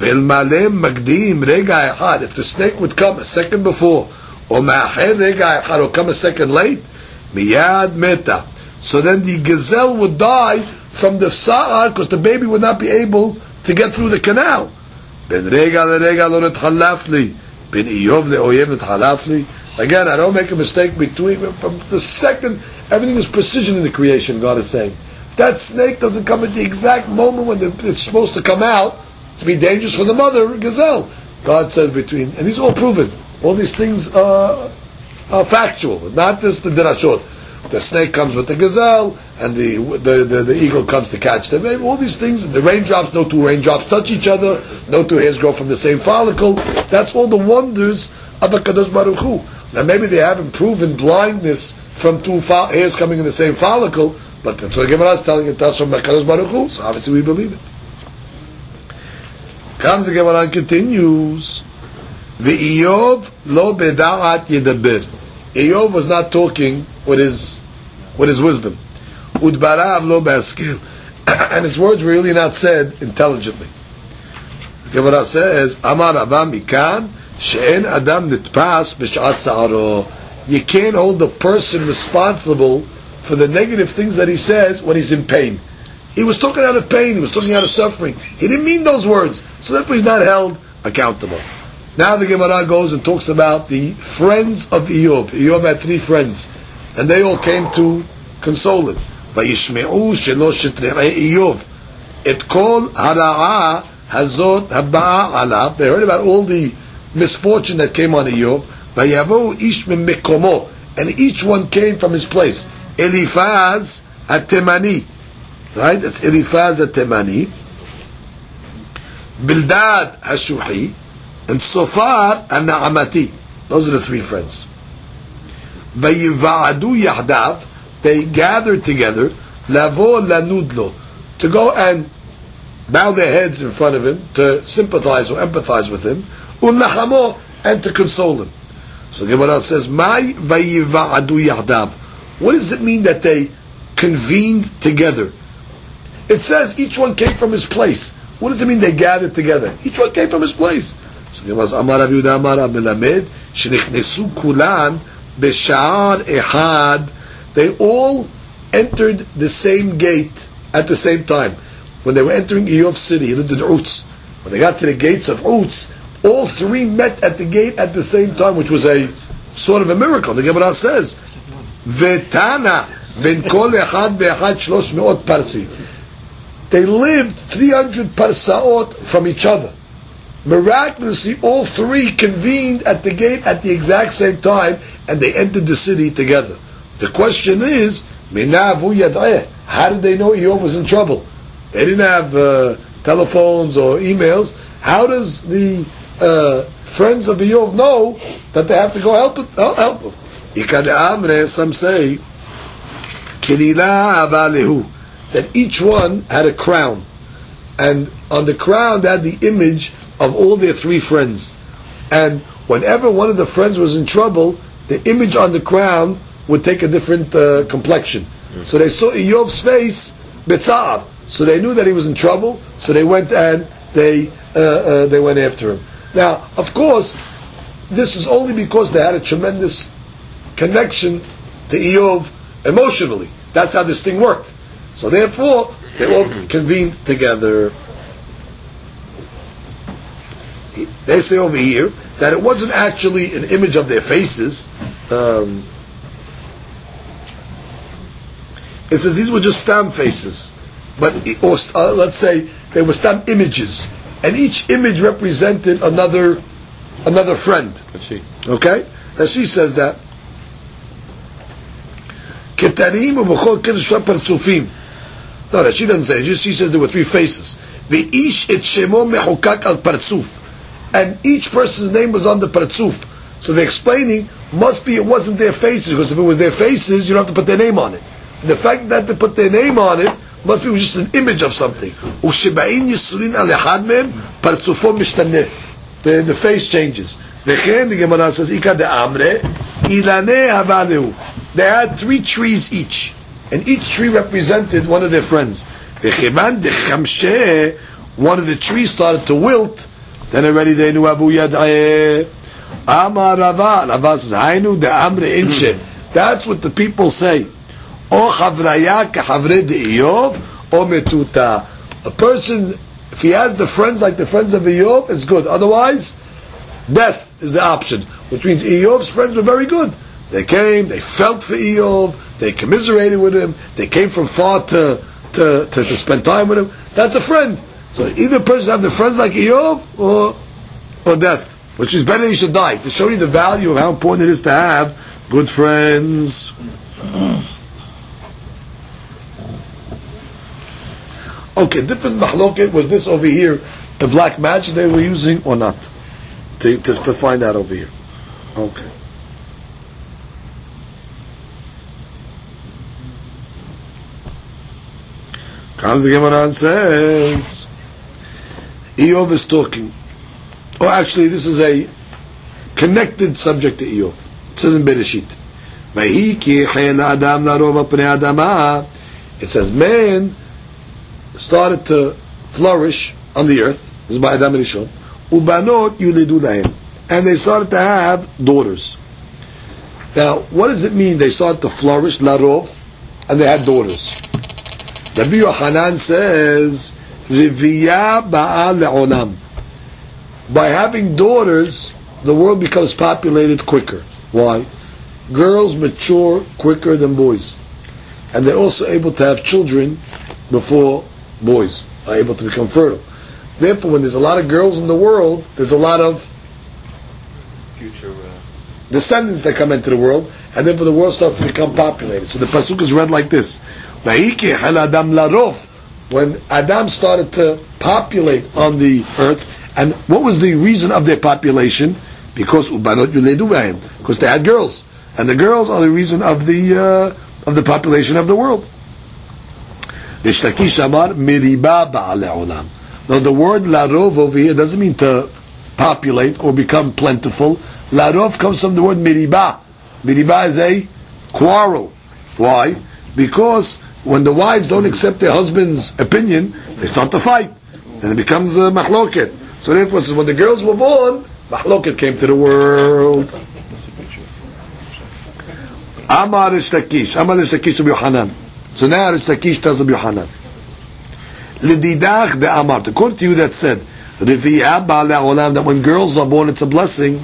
If the snake would come a second before, or come a second late, miyad meta. So then the gazelle would die from the sa'ar, because the baby would not be able to get through the canal. Ben rega lerega lo netchalafli, ben Iyov leoyev netchalafli. Again, I don't make a mistake between from the second. Everything is precision in the creation. God is saying, if that snake doesn't come at the exact moment when it's supposed to come out, it's be dangerous for the mother gazelle. God says between, and these are all proven. All these things are factual, not just the dirashot. The snake comes with the gazelle, and the eagle comes to catch the baby. All these things, the raindrops, no two raindrops touch each other, no two hairs grow from the same follicle. That's all the wonders of HaKadosh Baruch Hu. Now maybe they haven't proven blindness from two hairs coming in the same follicle, but the Gemara is telling it that's from HaKadosh Baruch Hu, so obviously we believe it. Comes the Gemara and continues, V'Iyov lo beda'at yedaber. Iyov was not talking with his wisdom. Udbarav lo be'askel. And his words were really not said intelligently. The Gemara says, Amar Rabba mikan, she'en adam nitpas b'sh'at sa'aro. You can't hold the person responsible for the negative things that he says when he's in pain. He was talking out of pain, he was talking out of suffering. He didn't mean those words, so therefore he's not held accountable. Now the Gemara goes and talks about the friends of Iyov. Iyov had 3 friends, and they all came to console him. Vayishme'u shelo shetrei Iyov et kol hara'a hazot haba'a alav. They heard about all the misfortune that came on Iyov. Vayavo ish mekomo, and each one came from his place. Eliphaz at-Temani, right? That's Eliphaz at-Temani. Bildad Hashuhi, and Sofar and-Na'amati. Those are the 3 friends. Vayiva'adu yahdav, they gathered together, lavo lanudlo, to go and bow their heads in front of him, to sympathize or empathize with him, unnachamo, and to console him. So Gemara says, Mai vayiva'adu yahdav. What does it mean that they convened together? It says each one came from his place. What does it mean they gathered together? Each one came from his place. So Gemara says, Amar Rav Yehuda Amar Rav Melamed, shenichnesu kulan b'sha'ar ehad. They all entered the same gate at the same time. When they were entering Iyov's city, he lived in Utz. When they got to the gates of Utz, all 3 met at the gate at the same time, which was a sort of a miracle. The Gemara says, Vetana ben kol echad ve'echad 300 parsi. They lived 300 parsaot from each other. Miraculously, all 3 convened at the gate at the exact same time, and they entered the city together. The question is, how did they know Iyov was in trouble? They didn't have telephones or emails. How does the friends of Iyov know that they have to go help him? Some say that each one had a crown, and on the crown they had the image of all their 3 friends. And whenever one of the friends was in trouble, the image on the crown would take a different complexion. So they saw Iyov's face, Betzar. So they knew that he was in trouble. So they went and they went after him. Now, of course, this is only because they had a tremendous connection to Iyov emotionally. That's how this thing worked. So therefore, they all convened together. They say over here that it wasn't actually an image of their faces. It says these were just stam faces, but let's say they were stam images, and each image represented another friend. Okay? And she says that. Ketarim u'b'chol kiddush partzufim. No, that she doesn't say. She says there were 3 faces. Ve'ish et shemo mechukak al partzuf. And each person's name was on the partzuf. So they're explaining, must be it wasn't their faces, because if it was their faces, you don't have to put their name on it. And the fact that they put their name on it must be just an image of something. U'sheba'in yisurin al echad mem partzufo mishtaneh. The face changes. V'chen, the Gemara says, Ika de amre, ilaneh havadeu. They had 3 trees each, and each tree represented one of their friends. V'cheman de chamsheh, one of the trees started to wilt, then already they knew Abu Yad'eh. Amar Rava. Rava says, Hainu de amre inche. That's what the people say. O chavraya kechavre de Iyov, o metuta. A person, if he has the friends like the friends of Iyov, it's good. Otherwise, death is the option. Which means Iyov's friends were very good. They came, they felt for Iyov, they commiserated with him, they came from far to spend time with him. That's a friend. So either person have the friends like Iyov or death. Which is better he should die, to show you the value of how important it is to have good friends. Okay, different mahloket. Was this over here the black magic they were using or not? To find out over here. Okay. Comes the Gemara and says, Iyov is talking. Oh, actually, this is a connected subject to Iyov. It says in Bereshit, it says, man started to flourish on the earth. This is by Adam and Rishon. Ubanot yulidu lahem, and they started to have daughters. Now, what does it mean? They started to flourish, larov, and they had daughters. Rabbi Yochanan says, Riviyah ba'al le'olam. By having daughters, the world becomes populated quicker. Why? Girls mature quicker than boys, and they're also able to have children before boys are able to become fertile. Therefore, when there's a lot of girls in the world, there's a lot of future descendants that come into the world, and therefore the world starts to become populated. So the pasuk is read like this: when Adam started to populate on the earth, and what was the reason of their population? Because because they had girls, and the girls are the reason of the population of the world. Now the word larov over here doesn't mean to populate or become plentiful. Larov comes from the word miribah. Miribah is a quarrel. Why? Because when the wives don't accept their husband's opinion, they start to fight, and it becomes a mahloket. So therefore, when the girls were born, mahloket came to the world. Amar Rish Lakish of Yohanan. So now Rish Lakish tells of Yohanan. L'didach de Amar. According to you that said, Riviyah ba'alei olam, that when girls are born, it's a blessing.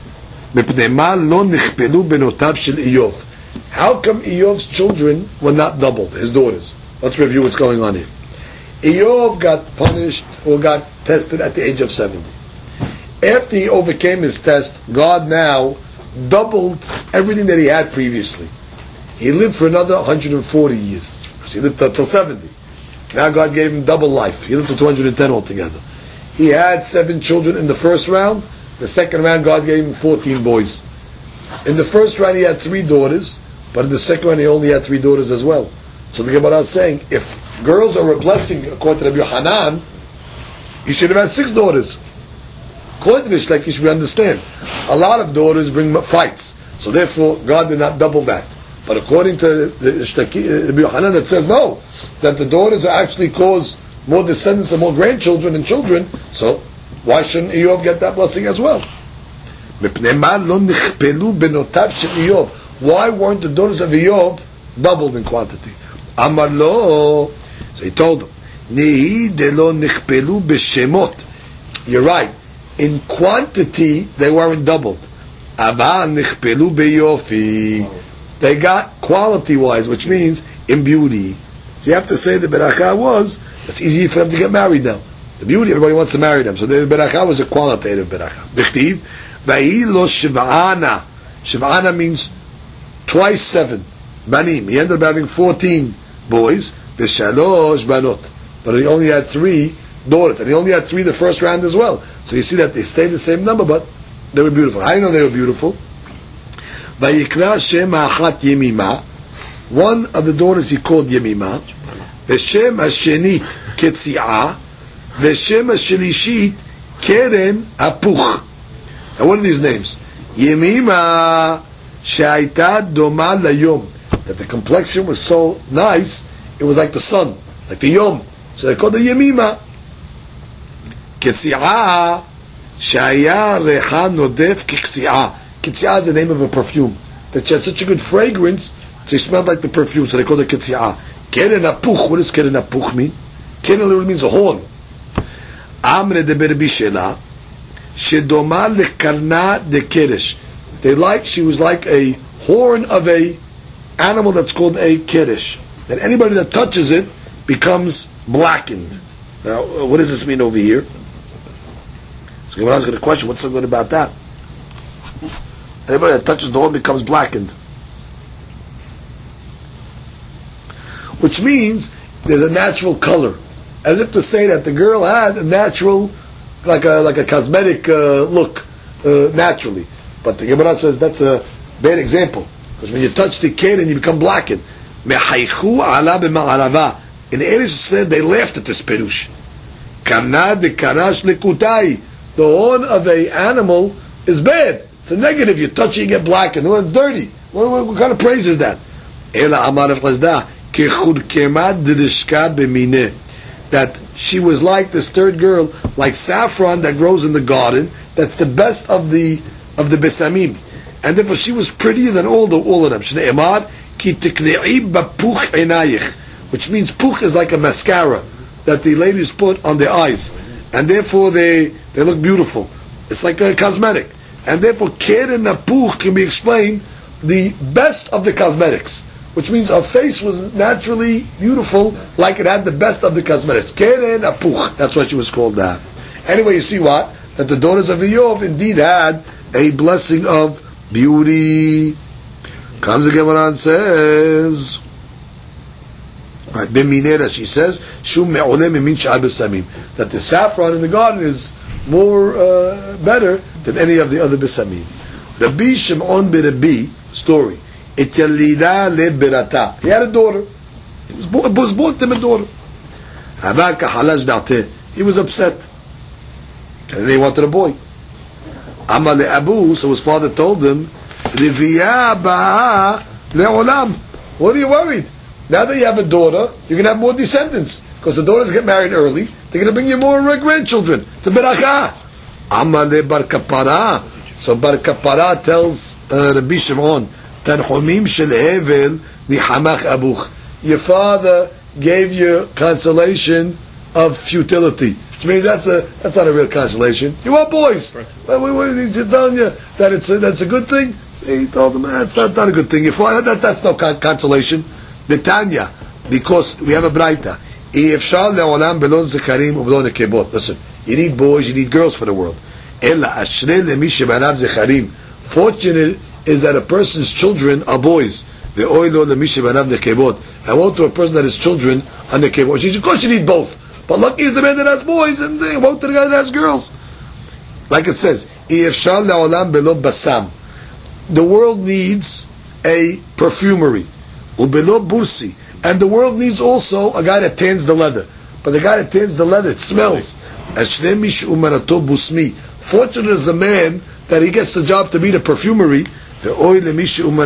How come Iyov's children were not doubled, his daughters? Let's review what's going on here. Iyov got punished or got tested at the age of 70. After he overcame his test, God now doubled everything that he had previously. He lived for another 140 years. He lived till 70. Now God gave him double life. He lived to 210 altogether. He had 7 children in the first round. The second round, God gave him 14 boys. In the first round, he had 3 daughters, but in the second round, he only had 3 daughters as well. So the Gemara is saying, if girls are a blessing, according to Rabbi Yochanan, he should have had 6 daughters. According to Rish Lakish, we understand. A lot of daughters bring fights. So therefore, God did not double that. But according to Rish Lakish, Rabbi Yochanan, it says no, that the daughters actually cause more descendants and more grandchildren and children. So why shouldn't Iyov get that blessing as well? Why weren't the daughters of Iyov doubled in quantity? Amar lo. So he told them, you're right. In quantity, they weren't doubled. They got quality-wise, which means in beauty. So you have to say the beracha was, it's easy for them to get married now. The beauty, everybody wants to marry them. So the beracha was a qualitative beracha. V'chtiv, v'hi lo shiv'ana. Shiv'ana means twice 7. Banim. He ended up having 14 boys. V'shalosh banot. But he only had 3 daughters. And he only had 3 the first round as well. So you see that they stayed the same number, but they were beautiful. How do you know they were beautiful? Vayikra shem ha'achat Yemima. One of the daughters he called Yemima. V'shem ha'shenit Ketzi'ah. V'shem ha'shelishit Keren Hapuch. Now what are these names? Yemima she'ayta doma layom. That the complexion was so nice, it was like the sun, like the yom. So they called the Yemima. Ketzi'ah she'aya reha nodef k'kzi'ah. Ketzi'ah is the name of a perfume that had such a good fragrance, so it smelled like the perfume, so they called it Ketzi'ah. Keren Hapuch. What does Keren Hapuch mean? Keren literally means a horn. Amre de berbi shela shedoma lekarna de keresh. She was like a horn of a animal that's called a keresh. That anybody that touches it becomes blackened. Now, what does this mean over here? So Gemara is going to question, what's so good about that? Anybody that touches the horn becomes blackened. Which means there's a natural color. As if to say that the girl had a natural, like a cosmetic look, naturally. But the Gemara says that's a bad example. Because when you touch the keren, you become blackened. Mehaychu ala b'ma'arava. In the Eretz said they laughed at this perush. Kana de karash lekutai. The horn of a animal is bad. It's a negative. You touch it, you get blackened. It's dirty. What kind of praise is that? Ela amar Chazda kechurkema d'rishka b'mineh. That she was like this third girl, like saffron that grows in the garden. That's the best of the besamim, and therefore she was prettier than all of them. Shneimar ki tiknei b'puch einayich, which means puch is like a mascara that the ladies put on their eyes, and therefore they look beautiful. It's like a cosmetic, and therefore keren hapuch can be explained the best of the cosmetics. Which means her face was naturally beautiful, like it had the best of the cosmetics. Keren Hapuch. That's why she was called that. Anyway, you see what? That the daughters of Eov indeed had a blessing of beauty. Comes the Gemara and says, right, B'minera, she says, Shum me'oleh min sha'ar b'samim. That the saffron in the garden is more better than any of the other b'samim. Rabbi Shimon b'Rabbi, story. He had a daughter. He was born to him a daughter. He was upset. And he wanted a boy. Amal Abu, so his father told him, what are you worried? Now that you have a daughter, you're going to have more descendants. Because the daughters get married early, they're going to bring you more grandchildren. It's a beracha. Amal Bar Kapara. So Bar Kapara tells Rabbi Shimon, Tanhumim shel Hevel nihamach abuch. Your father gave you consolation of futility. Which means that's not a real consolation. You want boys. He's telling you that that's a good thing. He told him that's not a good thing. Your father, that's no consolation. Netanya, because we have a braita. Listen, you need boys, you need girls for the world. Fortunate is that a person's children are boys. And woe to a person that his children are nekebot. Of course you need both. But lucky is the man that has boys, and woe to the guy that has girls. Like it says, the world needs a perfumery. And the world needs also a guy that tans the leather. But the guy that tans the leather, it smells. Fortunate is the man that he gets the job to be the perfumery. And woe to the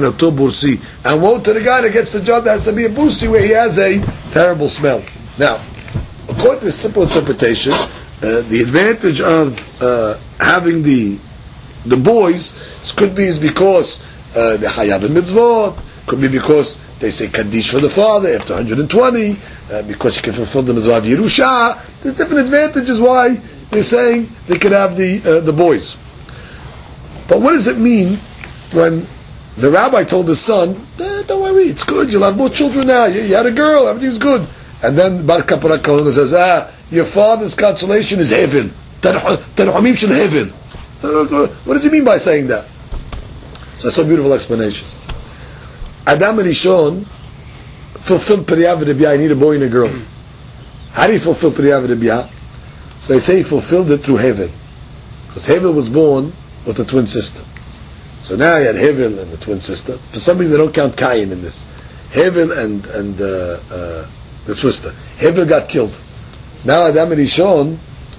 guy that gets the job that has to be a bursi, where he has a terrible smell. Now, according to this simple interpretation, the advantage of having the boys could be because the hayav and mitzvot, could be because they say kaddish for the father after 120, because he can fulfill the mitzvah of Yerusha. There's different advantages why they're saying they could have the boys. But what does it mean when the rabbi told his son, don't worry, it's good, you'll have more children now, you had a girl, everything's good. And then Bar Kapara Kaluna says, your father's consolation is Hevel. Tarhumim shel Hevel. What does he mean by saying that? So that's a beautiful explanation. Adam and Rishon fulfilled Periyav Rebiyah. You need a boy and a girl. How do you fulfill Periyav Rebiyah? So they say he fulfilled it through Hevel. Because Hevel was born with a twin sister. So now you had Hevel and the twin sister. For some reason they don't count Cain in this. Hevel and the sister. Hevel got killed. Now Adam and Rishon,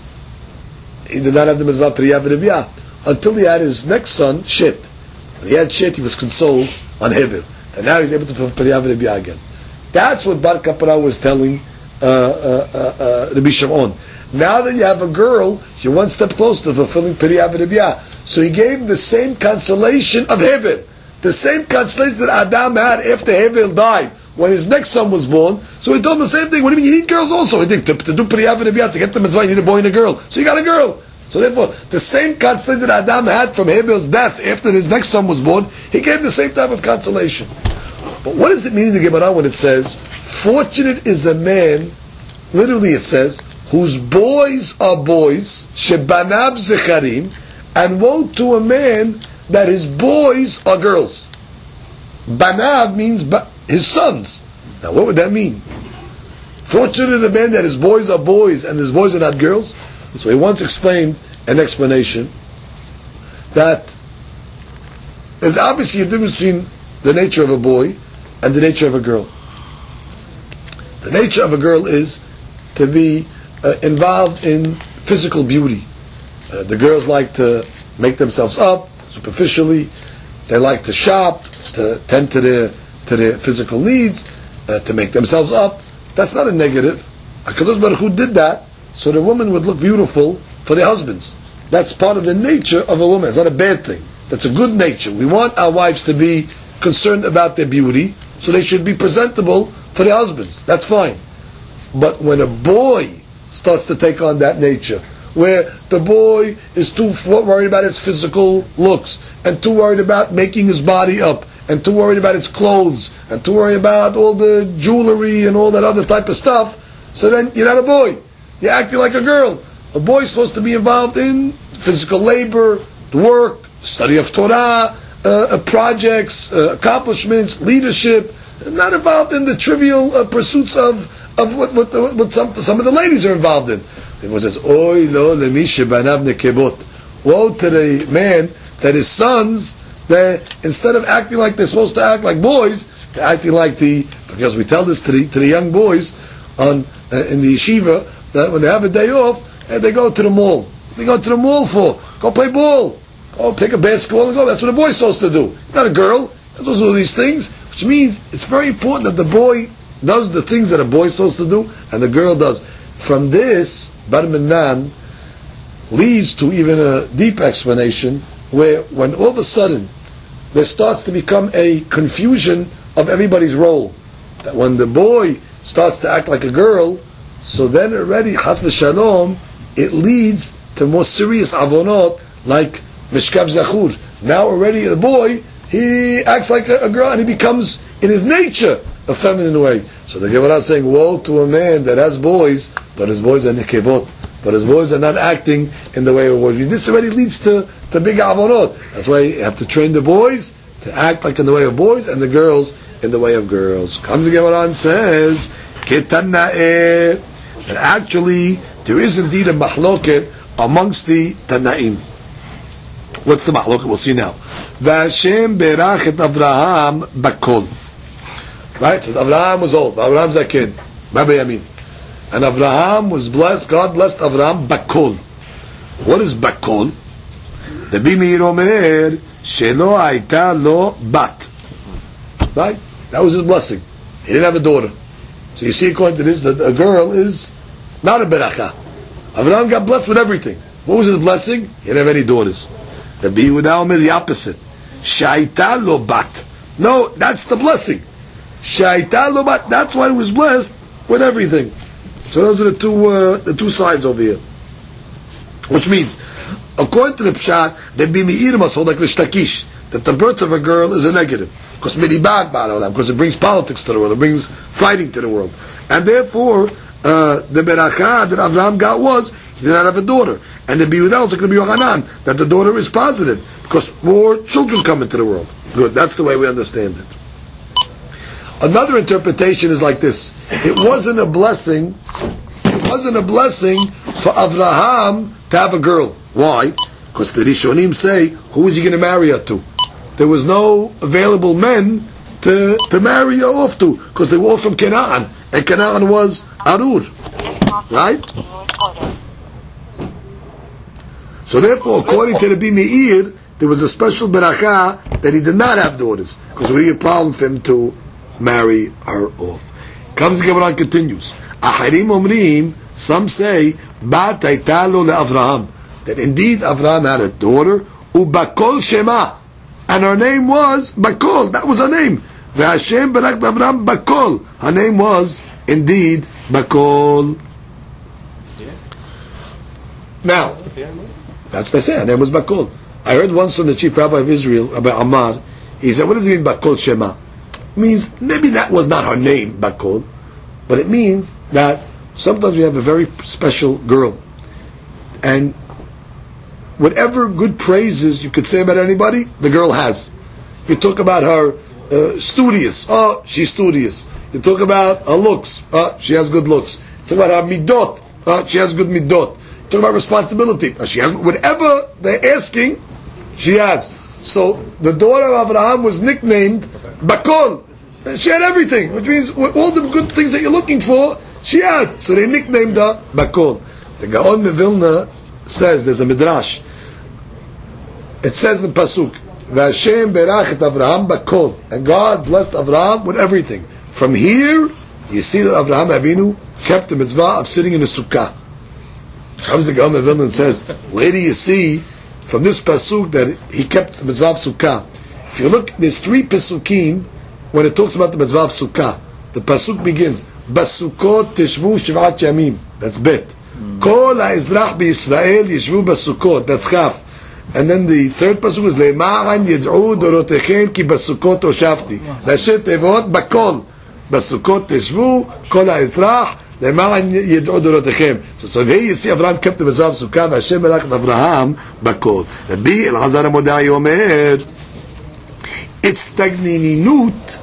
he did not have the Mizvah Periyav Rebiyah until he had his next son, Shet. When he had Shet, he was consoled on Hevel. And now he's able to fulfill Periyav Rebiyah again. That's what Bar Kapara was telling Rabbi Shimon. Now that you have a girl, you're one step closer to fulfilling Periyav Rebiyah. So he gave him the same consolation of Hevel. The same consolation that Adam had after Hevel died, when his next son was born. So he told him the same thing. What do you mean? You need girls also. He think to do Periyav Rebiyah, to get the mitzvah, you need a boy and a girl. So you got a girl. So therefore, the same consolation that Adam had from Hevel's death after his next son was born, he gave the same type of consolation. But what does it mean in the Gemara when it says, fortunate is a man, literally it says, whose boys are boys, shebanav zecharim, and woe to a man that his boys are girls. Banav means his sons. Now what would that mean? Fortunate a man that his boys are boys and his boys are not girls. So he once explained an explanation that there's obviously a difference between the nature of a boy and the nature of a girl. The nature of a girl is to be involved in physical beauty. The girls like to make themselves up superficially. They like to shop, to tend to their physical needs, to make themselves up. That's not a negative. HaKadosh Baruch Hu did that so the woman would look beautiful for their husbands. That's part of the nature of a woman. It's not a bad thing. That's a good nature. We want our wives to be concerned about their beauty, so they should be presentable for their husbands. That's fine. But when a boy starts to take on that nature, where the boy is too worried about his physical looks, and too worried about making his body up, and too worried about his clothes, and too worried about all the jewelry and all that other type of stuff, so then you're not a boy. You're acting like a girl. A boy is supposed to be involved in physical labor, work, study of Torah, projects, accomplishments, leadership, not involved in the trivial pursuits of what some of the ladies are involved in. It says, "Oy lo lemi shebanav nekebot." Woe to the man that his sons, they, instead of acting like they're supposed to act like boys, they're acting like because we tell this to the young boys in the yeshiva, that when they have a day off, and they go to the mall. They go to the mall go play ball. Go take a basketball and go. That's what a boy's supposed to do. Not a girl. They're supposed to do these things, which means it's very important that the boy does the things that a boy's supposed to do, and the girl does. From this, Bar Minan leads to even a deep explanation, where when all of a sudden there starts to become a confusion of everybody's role. That when the boy starts to act like a girl, so then already, Has v'Shalom, it leads to more serious avonot, like Mishkav Zachur. Now already the boy, he acts like a girl, and he becomes, in his nature, a feminine way. So the Gemara is saying, woe to a man that has boys, but his boys are nekebot. But his boys are not acting in the way of boys. This already leads to big avonot. That's why you have to train the boys to act like in the way of boys, and the girls in the way of girls. Comes the Gemara and says, Ketana'eh, that actually there is indeed a mahloket amongst the Tanaim. What's the mahloket? We'll see now. Vashem berach et Avraham bakol. Right? It says Avraham was old. Avraham zaken. Rabbi Yamin. And Avraham was blessed. God blessed Avraham bakol. What is bakol? Rabbi Meir omer shelo haita lo bat. Right? That was his blessing. He didn't have a daughter. So you see, according to this, that a girl is not a beracha. Avraham got blessed with everything. What was his blessing? He didn't have any daughters. Rabbi Yehuda omer the opposite. Shaita lo bat. No, that's the blessing. Shaita lo bat. That's why he was blessed with everything. So those are the two sides over here. Which means, according to the Pshat, Rabbi Meir must hold like Rish Lakish, that the birth of a girl is a negative. Because it brings politics to the world, it brings fighting to the world. And therefore, the berakah that Avraham got was, he did not have a daughter. And the Biyudah is going to be Yohanan, that the daughter is positive, because more children come into the world. Good, that's the way we understand it. Another interpretation is like this. It wasn't a blessing for Avraham to have a girl. Why? Because the Rishonim say, who is he going to marry her to? There was no available men to marry her off to, because they were all from Canaan, and Canaan was Arur. Right? So therefore, according to the Meir, there was a special barakah that he did not have daughters, because it would be a problem for him to marry her off. Comes the Gemara and continues. Aharim omrim, some say, Bat hayta lo le'Avraham, that indeed Avraham had a daughter, Ubakol Shema, and her name was Bakol, that was her name. Ve'Hashem barak Avraham Bakol, her name was indeed Bakol. Now, that's what I say, her name was Bakol. I heard once from the chief rabbi of Israel, Rabbi Ammar, he said, what does it mean Bakol Shema? It means, maybe that was not her name, Bakol, but it means that sometimes we have a very special girl, and whatever good praises you could say about anybody, the girl has. You talk about her studious, oh, she's studious. You talk about her looks, she has good looks. You talk about her midot, she has good midot. You talk about responsibility, she has whatever they're asking, she has. So the daughter of Avraham was nicknamed Bakol. She had everything, which means all the good things that you're looking for, she had. So they nicknamed her Bakol. The Gaon Mevilna says, there's a midrash. It says in Pasuk, V'Hashem berach et Avraham Bakol, and God blessed Avraham with everything. From here, you see that Avraham Avinu kept the mitzvah of sitting in a sukkah. Comes the Gaon Mevilna and says, where do you see from this pasuk that he kept the mitzvah of sukkah? If you look, there's 3 pasukim when it talks about the mitzvah of sukkah. The pasuk begins, Basukot tishvu shiv'at yamim. That's bet. Kol ha'ezrach b'Yisrael yishvu basukot. That's chaf. And then the third pasuk is Le'ma'an yed'u dorotechem ki basukot oshavti. Rashet tevot bakol. Basukot tishvu kol ha'ezrach Le'ma'an yed'u dorotechem. So here you see Avraham kept the mitzvah of sukkah. V'Hashem berach et Avraham bakol. Rabbi Elazar Amodai omer, it's tagnininut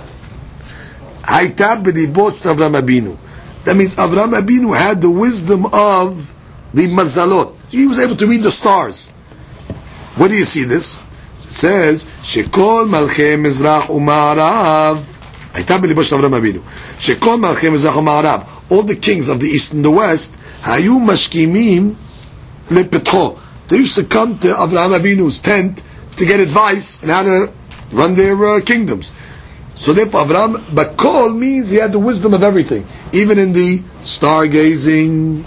hayta b'dibot Avraham Abinu. That means Avraham Abinu had the wisdom of the mazalot. He was able to read the stars. Where do you see this? It says, Shekol Malchei Mizrach U'Ma'arav. Hayta b'libo shel Avraham Abinu. Shekol Malchei Mizrach U'Ma'arav. All the kings of the east and the west, Hayu Mashkimim Lepetcho. They used to come to Avraham Abinu's tent to get advice on how to run their kingdoms. So therefore, Avraham Bakol means he had the wisdom of everything, even in the stargazing.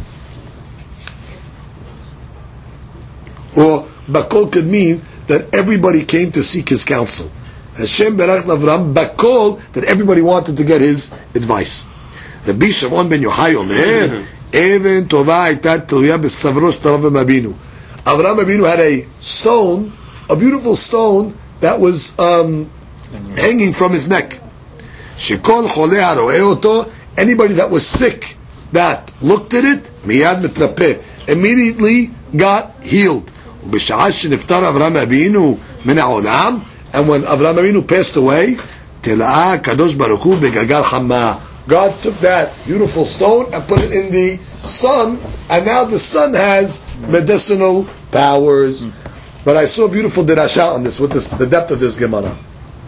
Or Bakol could mean that everybody came to seek his counsel. Hashem berach Avraham Bakol, that everybody wanted to get his advice. Rabbi Shimon ben Yochai omer, Even tova hayta tluya b'savro shel Avraham Abinu. Avraham Abinu had a stone, a beautiful stone that was hanging from his neck. Shekol cholei haroeh oto, anybody that was sick that looked at it, miyad mitrapeh, immediately got healed. Ubisha'ah sheniftar Avraham Abinu min ha'olam, and when Avraham Abinu passed away, tila'ah kadosh baruch hu begagal chama. God took that beautiful stone and put it in the sun, and now the sun has medicinal powers. But I saw a beautiful dirasha on this, with this, the depth of this Gemara.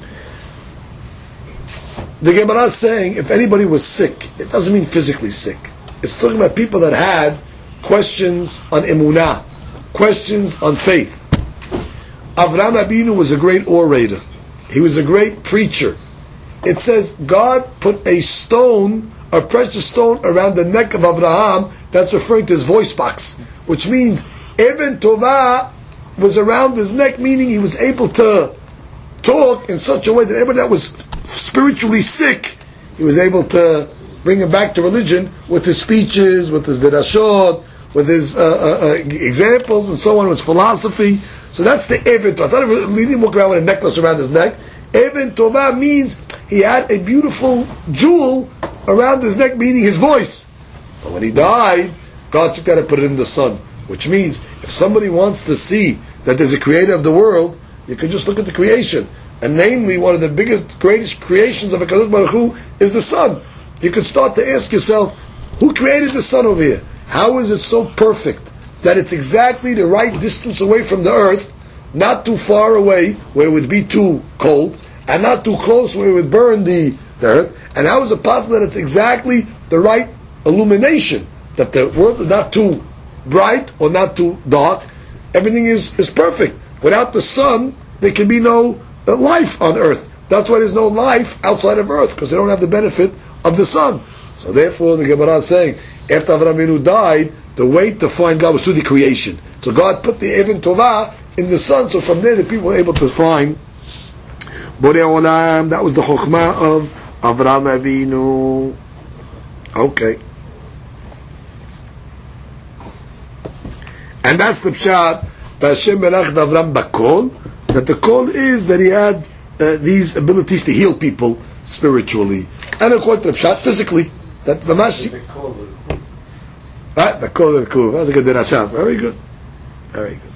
The Gemara is saying, if anybody was sick, it doesn't mean physically sick. It's talking about people that had questions on emunah, questions on faith. Avraham Abinu was a great orator. He was a great preacher. It says God put a stone, a precious stone, around the neck of Avraham. That's referring to his voice box, which means Even Tovah was around his neck, meaning he was able to talk in such a way that everybody that was spiritually sick, he was able to bring him back to religion with his speeches, with his derashot, with his examples, and so on, with philosophy. So that's the Even Tovah. It's not he didn't walk around with a necklace around his neck. Even Tovah means he had a beautiful jewel around his neck, meaning his voice. But when he died, God took that and put it in the sun. Which means, if somebody wants to see that there's a creator of the world, you can just look at the creation. And namely, one of the biggest, greatest creations of HaKadosh Baruch Hu is the sun. You can start to ask yourself, who created the sun over here? How is it so perfect that it's exactly the right distance away from the earth, not too far away where it would be too cold, and not too close where it would burn the earth? And how is it possible that it's exactly the right illumination, that the world is not too bright or not too dark? Everything is perfect. Without the sun, there can be no life on earth. That's why there's no life outside of earth, because they don't have the benefit of the sun. So therefore, the Gemara is saying, after Avraham Avinu died, the way to find God was through the creation. So God put the Even Tovah in the sun, so from there the people were able to find Borei Olam. That was the Chokhmah of Avraham Avinu. Okay. And that's the Pshat, Hashem Berach Avram Bakol, that the call is that he had these abilities to heal people spiritually. And according to the Pshat, physically. That Mamash... The call of the Kuv. That's a good Dirasham. Very good. Very good.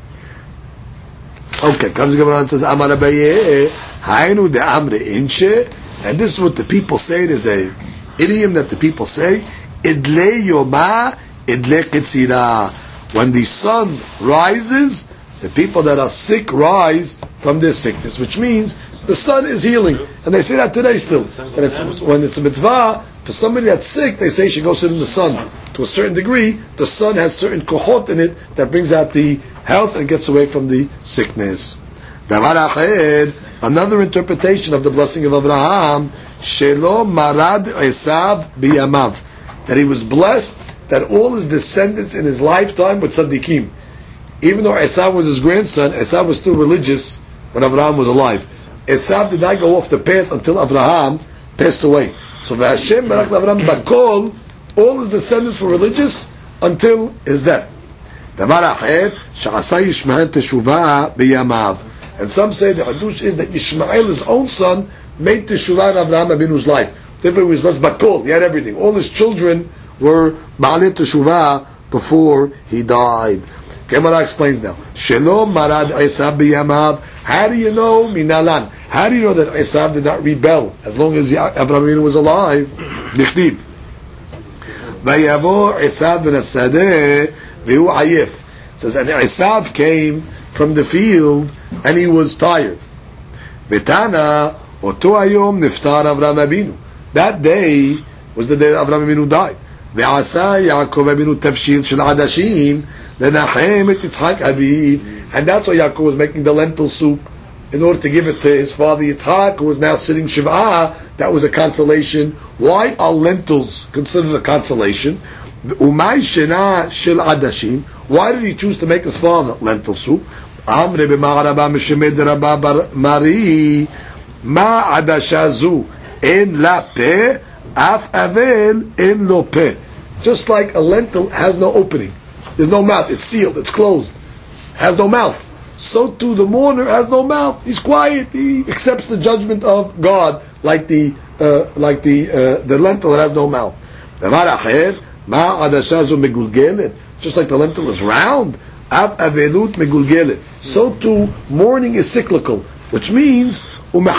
Okay, comes the Gemara and says, Amar Abaye, Hainu de Amre Inche, and this is what the people say. There's a idiom that the people say, Idle Yoma, Idle Ketzira. When the sun rises, the people that are sick rise from their sickness, which means the sun is healing. And they say that today still. And when it's a mitzvah, for somebody that's sick, they say you should go sit in the sun. To a certain degree, the sun has certain kohot in it that brings out the health and gets away from the sickness. Another interpretation of the blessing of Abraham, Shelo marad Esav biyamav, that he was blessed that all his descendants in his lifetime were tzaddikim. Even though Esav was his grandson, Esav was still religious when Abraham was alive. Esav did not go off the path until Abraham passed away. So Hashem Barach Avraham Bakol, all his descendants were religious until his death. And some say the Hadush is that Yishmael, his own son, made teshuvah in Avraham Avinu's life. Therefore he was Bakol, he had everything. All his children were Baalei teshuvah before he died. Gemara explains now. Shelo marad Esav biyamav. How do you know minalan? How do you know that Esav did not rebel as long as Avraham Avinu was alive? Bichtiv. Vayavo Esav ben Asadeh v'hu ayef. It says, and Esav came from the field and he was tired. V'tana oto hayom niftar Avraham Avinu. That day was the day that Avraham Avinu died. Ve'asa Yaakov Avinu tafshil shel adashim lenachem et Yitzchak aviv. And that's why Yaakov was making the lentil soup in order to give it to his father Yitzchak, who was now sitting Shiv'ah. That was a consolation. Why are lentils considered a consolation? Umay shena shel adashim. Why did he choose to make his father lentil soup? Amre b'ma'araba mishemed rabba mari ma adashazu en la pe af avel en lo pe. Just like a lentil has no opening, there's no mouth, it's sealed, it's closed, has no mouth. So too the mourner has no mouth. He's quiet. He accepts the judgment of God, like the lentil that has no mouth. Just like the lentil is round, so too mourning is cyclical, which means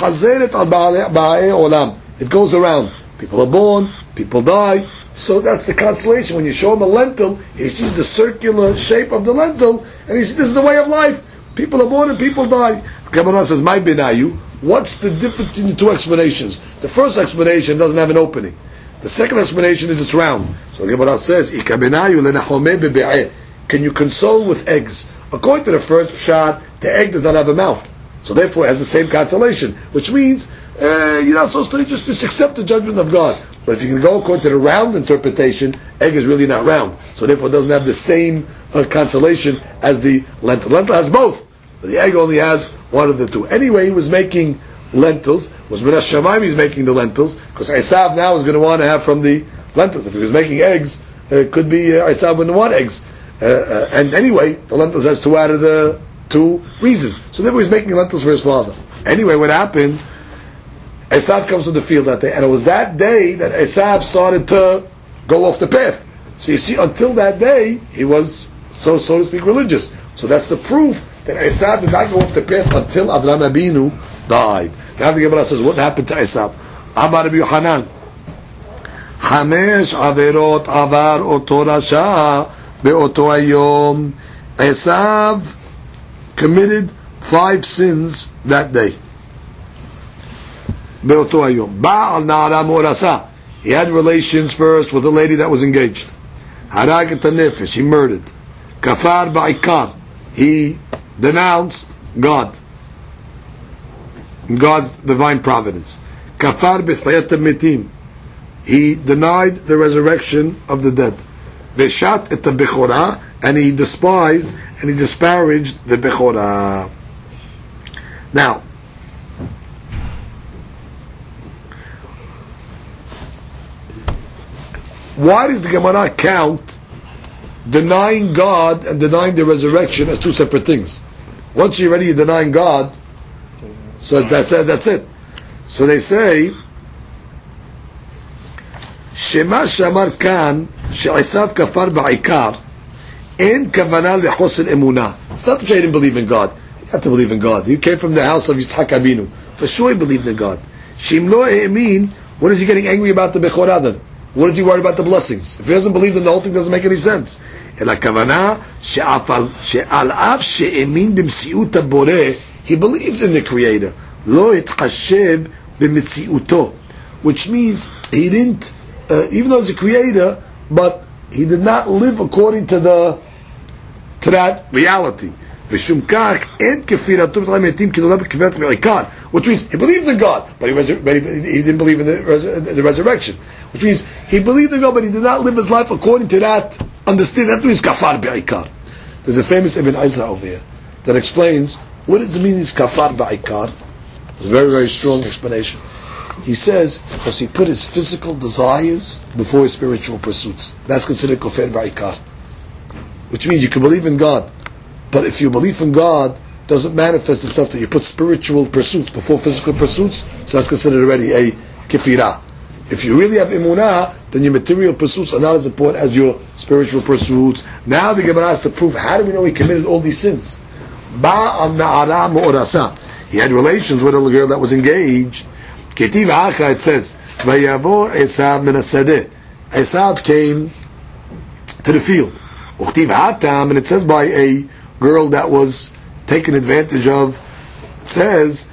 it goes around. People are born, people die. So that's the consolation. When you show him a lentil, he sees the circular shape of the lentil, and he says, this is the way of life. People are born and people die. The Gemara says, "My benayu." What's the difference between the two explanations? The first explanation doesn't have an opening. The second explanation is it's round. So the Gemara says, "Ika benayu lenachomeh bebe'eh." Can you console with eggs? According to the first pshat, the egg does not have a mouth, so therefore it has the same consolation. Which means you're not supposed to just accept the judgment of God. But if you can go according to the round interpretation, egg is really not round, so therefore it doesn't have the same consolation as the lentil. Lentil has both, but the egg only has one of the two. Anyway, he was making lentils. Was Minas Shamayim he's making the lentils, because Esav now is going to want to have from the lentils. If he was making eggs, it could be Esav wouldn't want eggs. And anyway, the lentils has two out of the 2 reasons. So therefore he's making lentils for his father. Anyway, what happened? Esav comes to the field that day, and it was that day that Esav started to go off the path. So you see, until that day, he was, so to speak, religious. So that's the proof that Esav did not go off the path until Avraham Abinu died. Now the Gemara says, what happened to Esav? Amar Rabbi Yochanan, Hamesh averot avar oto rasha beoto hayom. Esav committed 5 sins that day. Beoto hayom. Ba'al na'ara morasa. He had relations first with a lady that was engaged. Harag et hanefesh. He murdered. Kafar ba'ikar. He denounced God, God's divine providence. Kafar b'chayat mitim. He denied the resurrection of the dead. Veshat et bechorah, and he despised and he disparaged the bechorah. Now, why does the Gemara count denying God and denying the resurrection as 2 separate things? Once you're already denying God, so that's it. So they say, Shema shamar kan she'esav kafar ba'ikar en kavana lechosel emunah. It's not that he didn't believe in God. You have to believe in God. He came from the house of Yitzhak Abinu. For sure he believed in God. Shim lo e'emin, what is he getting angry about the bechorah then? What is he worried about the blessings? If he doesn't believe, then the whole thing doesn't make any sense. He believed in the Creator. Which means he didn't, even though he's a Creator, but he did not live according to that reality. Which means he believed in God, but he didn't believe in the resurrection. Which means he believed in God, but he did not live his life according to that understanding. That means kafar ba'ikar. There's a famous Ibn Ezra over here that explains what does it mean is kafar ba'ikar. It's a very, very strong explanation. He says because he put his physical desires before his spiritual pursuits. That's considered kafar ba'ikar. Which means you can believe in God, but if your belief in God doesn't manifest itself that you put spiritual pursuits before physical pursuits, so that's considered already a kafirah. If you really have imunah, then your material pursuits are not as important as your spiritual pursuits. Now the Gemara has to prove, how do we know he committed all these sins? He had relations with a little girl that was engaged. It says, Esav came to the field. And it says by a girl that was taken advantage of. It says,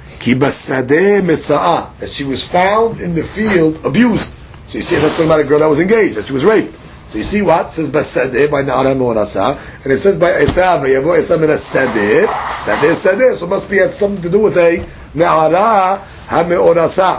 that she was found in the field abused. So you see, that's talking about a girl that was engaged, that she was raped. So you see what? It says Basadeh by Na'ara Morasa, and it says by Esav, Yavo Esav min Sadeh, Sadeh, so it must be had something to do with a Na'ara HaMeorasa.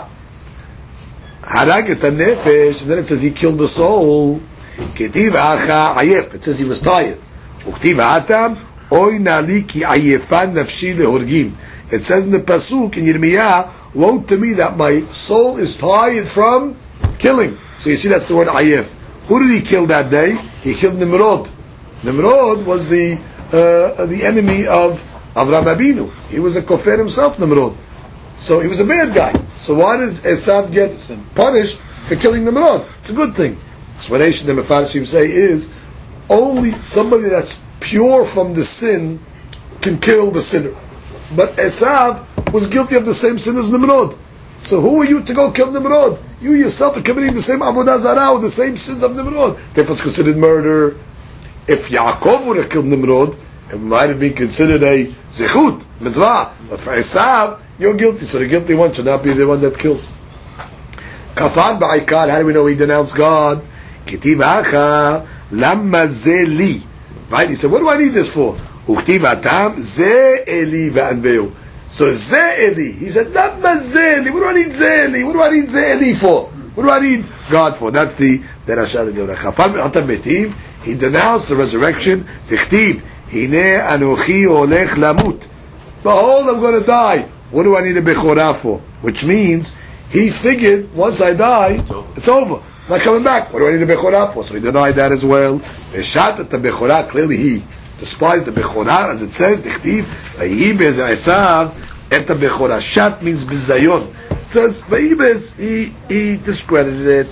Harag et HaNefesh, and then it says he killed the soul. Ketiv Acha Ayef, it says he was tired. Uktiv Atam, Oy Nali ki Ayefan Nafshi Lehorgim. It says in the Pasuk in Yirmiyah, woe to me that my soul is tired from killing. So you see that's the word Ayef. Who did he kill that day? He killed Nimrod. Nimrod was the enemy of Avraham Abinu. He was a kofar himself, Nimrod. So he was a bad guy. So why does Esav get punished for killing Nimrod? It's a good thing. Explanation the Mefarshim say is, only somebody that's pure from the sin can kill the sinner. But Esav was guilty of the same sin as Nimrod. So who are you to go kill Nimrod? You yourself are committing the same Avodah Zarah with the same sins of Nimrod. Therefore it's considered murder. If Yaakov would have killed Nimrod, it might have been considered a zechut, mitzvah. But for Esav, you're guilty. So the guilty one should not be the one that kills. Kafan ba'ikar, how do we know he denounced God? Ketiv acha, lamma ze li. Right? He said, what do I need this for? Uktiv atam, ze eli va'anveu. So ze eli. He said, lamma ze eli. What do I need ze eli? What do I need ze eli for? What do I need God for? That's the derasha of the Gemara. Kafan ba'atam betiv, he denounced the resurrection. Tichtiv, hine anochi olech lamut. Behold, I'm going to die. What do I need a bechorah for? Which means, he figured, once I die, it's over. I'm not coming back. What do I need a bechorah for? So he denied that as well. They shot at the bechorah. Clearly he despise the Bechorah, as it says, Dichtiv, Vayibez Esav, et Bechorah. Shat means bizayon. It says, Vayibez, he discredited it,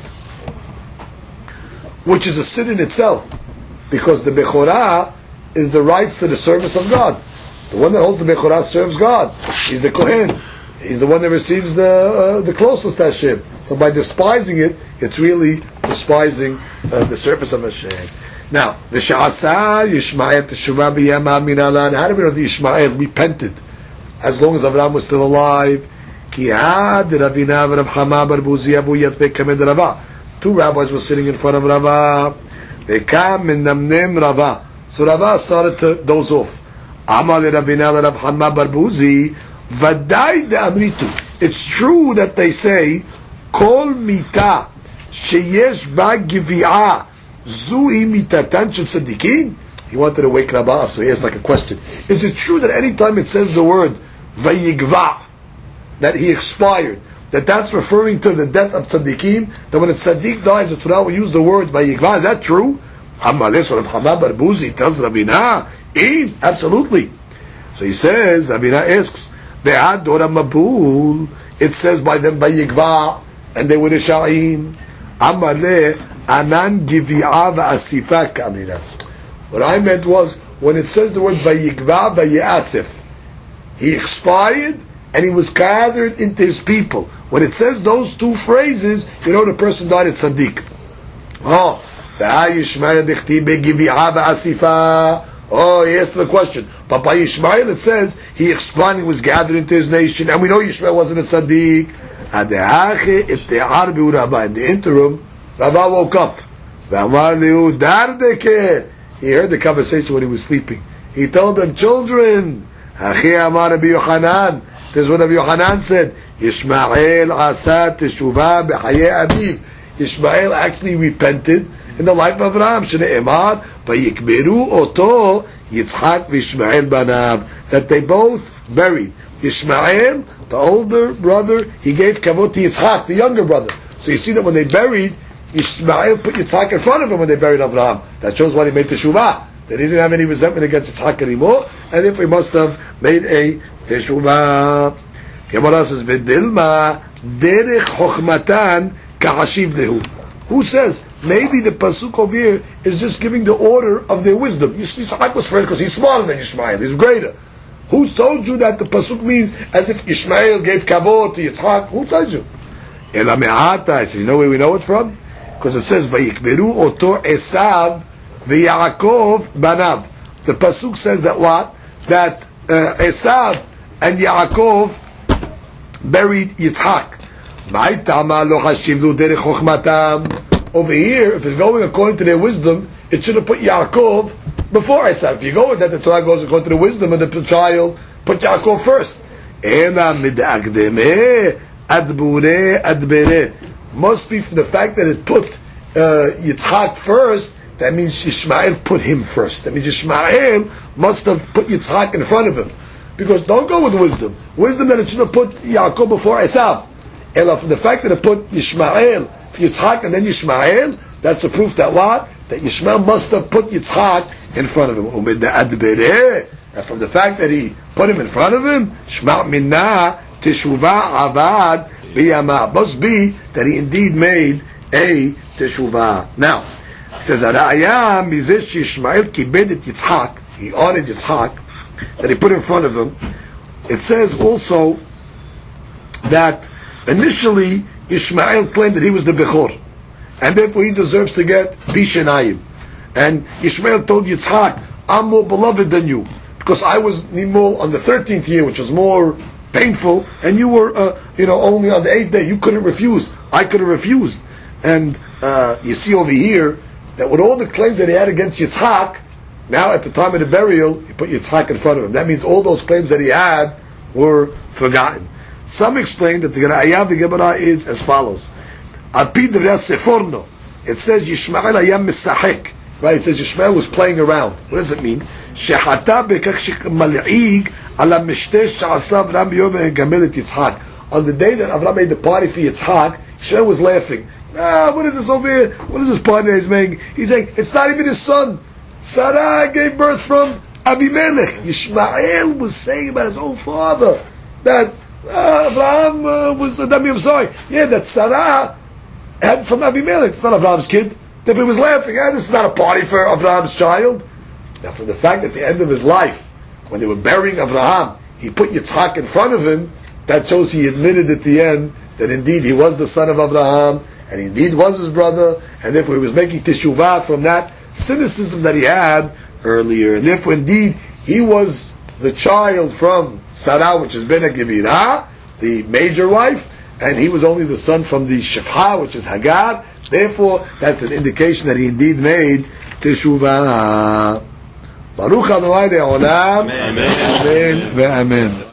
which is a sin in itself, because the Bechorah is the rights to the service of God. The one that holds the Bechorah serves God. He's the Kohen. He's the one that receives the closest to Hashem. So by despising it, it's really despising the service of Hashem. Now, the Sha'asa Yishmael Teshuvah b'yamav min alan. How do we know that Yishmael repented as long as Avraham was still alive? Ki had Ravina v'Rav Chama bar Buzi avu yatvei kamed Rava. Two rabbis were sitting in front of Rava. They come and namnem Rava. So Rava started to doze off. Amal Ravina v'Rav Chama bar Buzi v'dai de'amritu. It's true that they say kol mita sheyesh ba givi'ah Zui mitatan shel tzaddikim. He wanted to wake Rabba up, so he asked like a question. Is it true that any time it says the word vayigva, that he expired, that's referring to the death of tzaddikim? That when a tzaddik dies, the Torah will use the word vayigva? Is that true? Hamales or Hama bar Buzi tells Rabina, absolutely. So he says, Rabina asks, ve'ad dora mabul. It says by them vayigva, and they were the sha'im. Amaleh Anan Givi'ah v'asifa k'amina. What I meant was, when it says the word vayigva v'yasif, he expired and he was gathered into his people. When it says those two phrases, you know the person died at Tzaddik. Oh, v'ayishmael dichti begivi'ah v'asifa. Oh, he asked the question. But by Yishmael it says, he expired and he was gathered into his nation, and we know Yishmael wasn't a Tzaddik. In the interim, Rava woke up. He heard the conversation when he was sleeping. He told them, children, this is what Rabbi Yochanan said, Yishmael asa teshuvah b'chayei aviv. Yishmael actually repented in the life of Avraham. Shne'emar, vayikberu oto Yitzchak v'Yishmael banav. That they both buried. Yishmael, the older brother, he gave kavod to Yitzchak, the younger brother. So you see that when they buried, Yishmael put Yitzchak in front of him when they buried Avraham. That shows why he made teshuvah. That he didn't have any resentment against Yitzchak anymore, and if he must have made a teshuvah. Gemara says, "V'dilma derech chochmatan ka'ashiv lehu." Who says maybe the pasuk over here is just giving the order of their wisdom? Yitzchak was first because he's smaller than Yishmael. He's greater. Who told you that the pasuk means as if Yishmael gave kavod to Yitzchak? Who told you? Ela me'ata. He says, you know where we know it from? Because it says, "Vayikberu oto Esav v'Yaakov banav." The pasuk says that what? That Esav and Yaakov buried Yitzchak. Over here, if it's going according to their wisdom, it should have put Yaakov before Esav. If you go with that, the Torah goes according to the wisdom of the child, put Yaakov first. Must be from the fact that it put Yitzchak first. That means Yishmael put him first. That means Yishmael must have put Yitzchak in front of him. Because don't go with wisdom. Wisdom that it should have put Yaakov before Esav. And from the fact that it put Yishmael, Yitzchak, and then Yishmael, that's a proof that what? That Yishmael must have put Yitzchak in front of him. And from the fact that he put him in front of him, Shma' minna teshuvah avad b'yama. Must be that he indeed made a teshuvah. Now, he says, Ara'aya mizesh Yishmael kibed et Yitzchak. He honored Yitzchak, that he put in front of him. It says also that initially Yishmael claimed that he was the Bechor, and therefore he deserves to get Bishenayim. And Yishmael told Yitzchak, I'm more beloved than you, because I was Nimol on the 13th year, which was more painful, and you were only on the 8th day. You couldn't refuse. I could have refused. And you see over here that with all the claims that he had against Yitzchak, now at the time of the burial, he put Yitzchak in front of him. That means all those claims that he had were forgotten. Some explain that the Ra'ayah of the Gemara is as follows. Al-Pi Divrei Seforno, it says Yishmael hayam misahek. Right? It says Yishmael was playing around. What does it mean? Shehata bekach shemal'ig ala mishteh she'asa Avraham b'yom gamel et Yitzchak. On the day that Avraham made the party for Yitzchak, Yishmael was laughing. What is this over here? What is this party that he's making? He's saying, it's not even his son. Sarah gave birth from Abimelech. Yishmael was saying about his own father that Abraham was I'm sorry. Yeah, that Sarah had from Abimelech. It's not Abraham's kid. Therefore he was laughing. This is not a party for Abraham's child. Now from the fact that at the end of his life, when they were burying Abraham, he put Yitzhak in front of him, that shows he admitted at the end that indeed he was the son of Abraham, and he indeed was his brother, and therefore he was making teshuvah from that cynicism that he had earlier. And therefore indeed he was the child from Sarah, which is Ben Gevira, the major wife, and he was only the son from the Shifha, which is Hagar. Therefore, that's an indication that he indeed made teshuvah. Baruch Adonai Le'olam. Amen. Amen.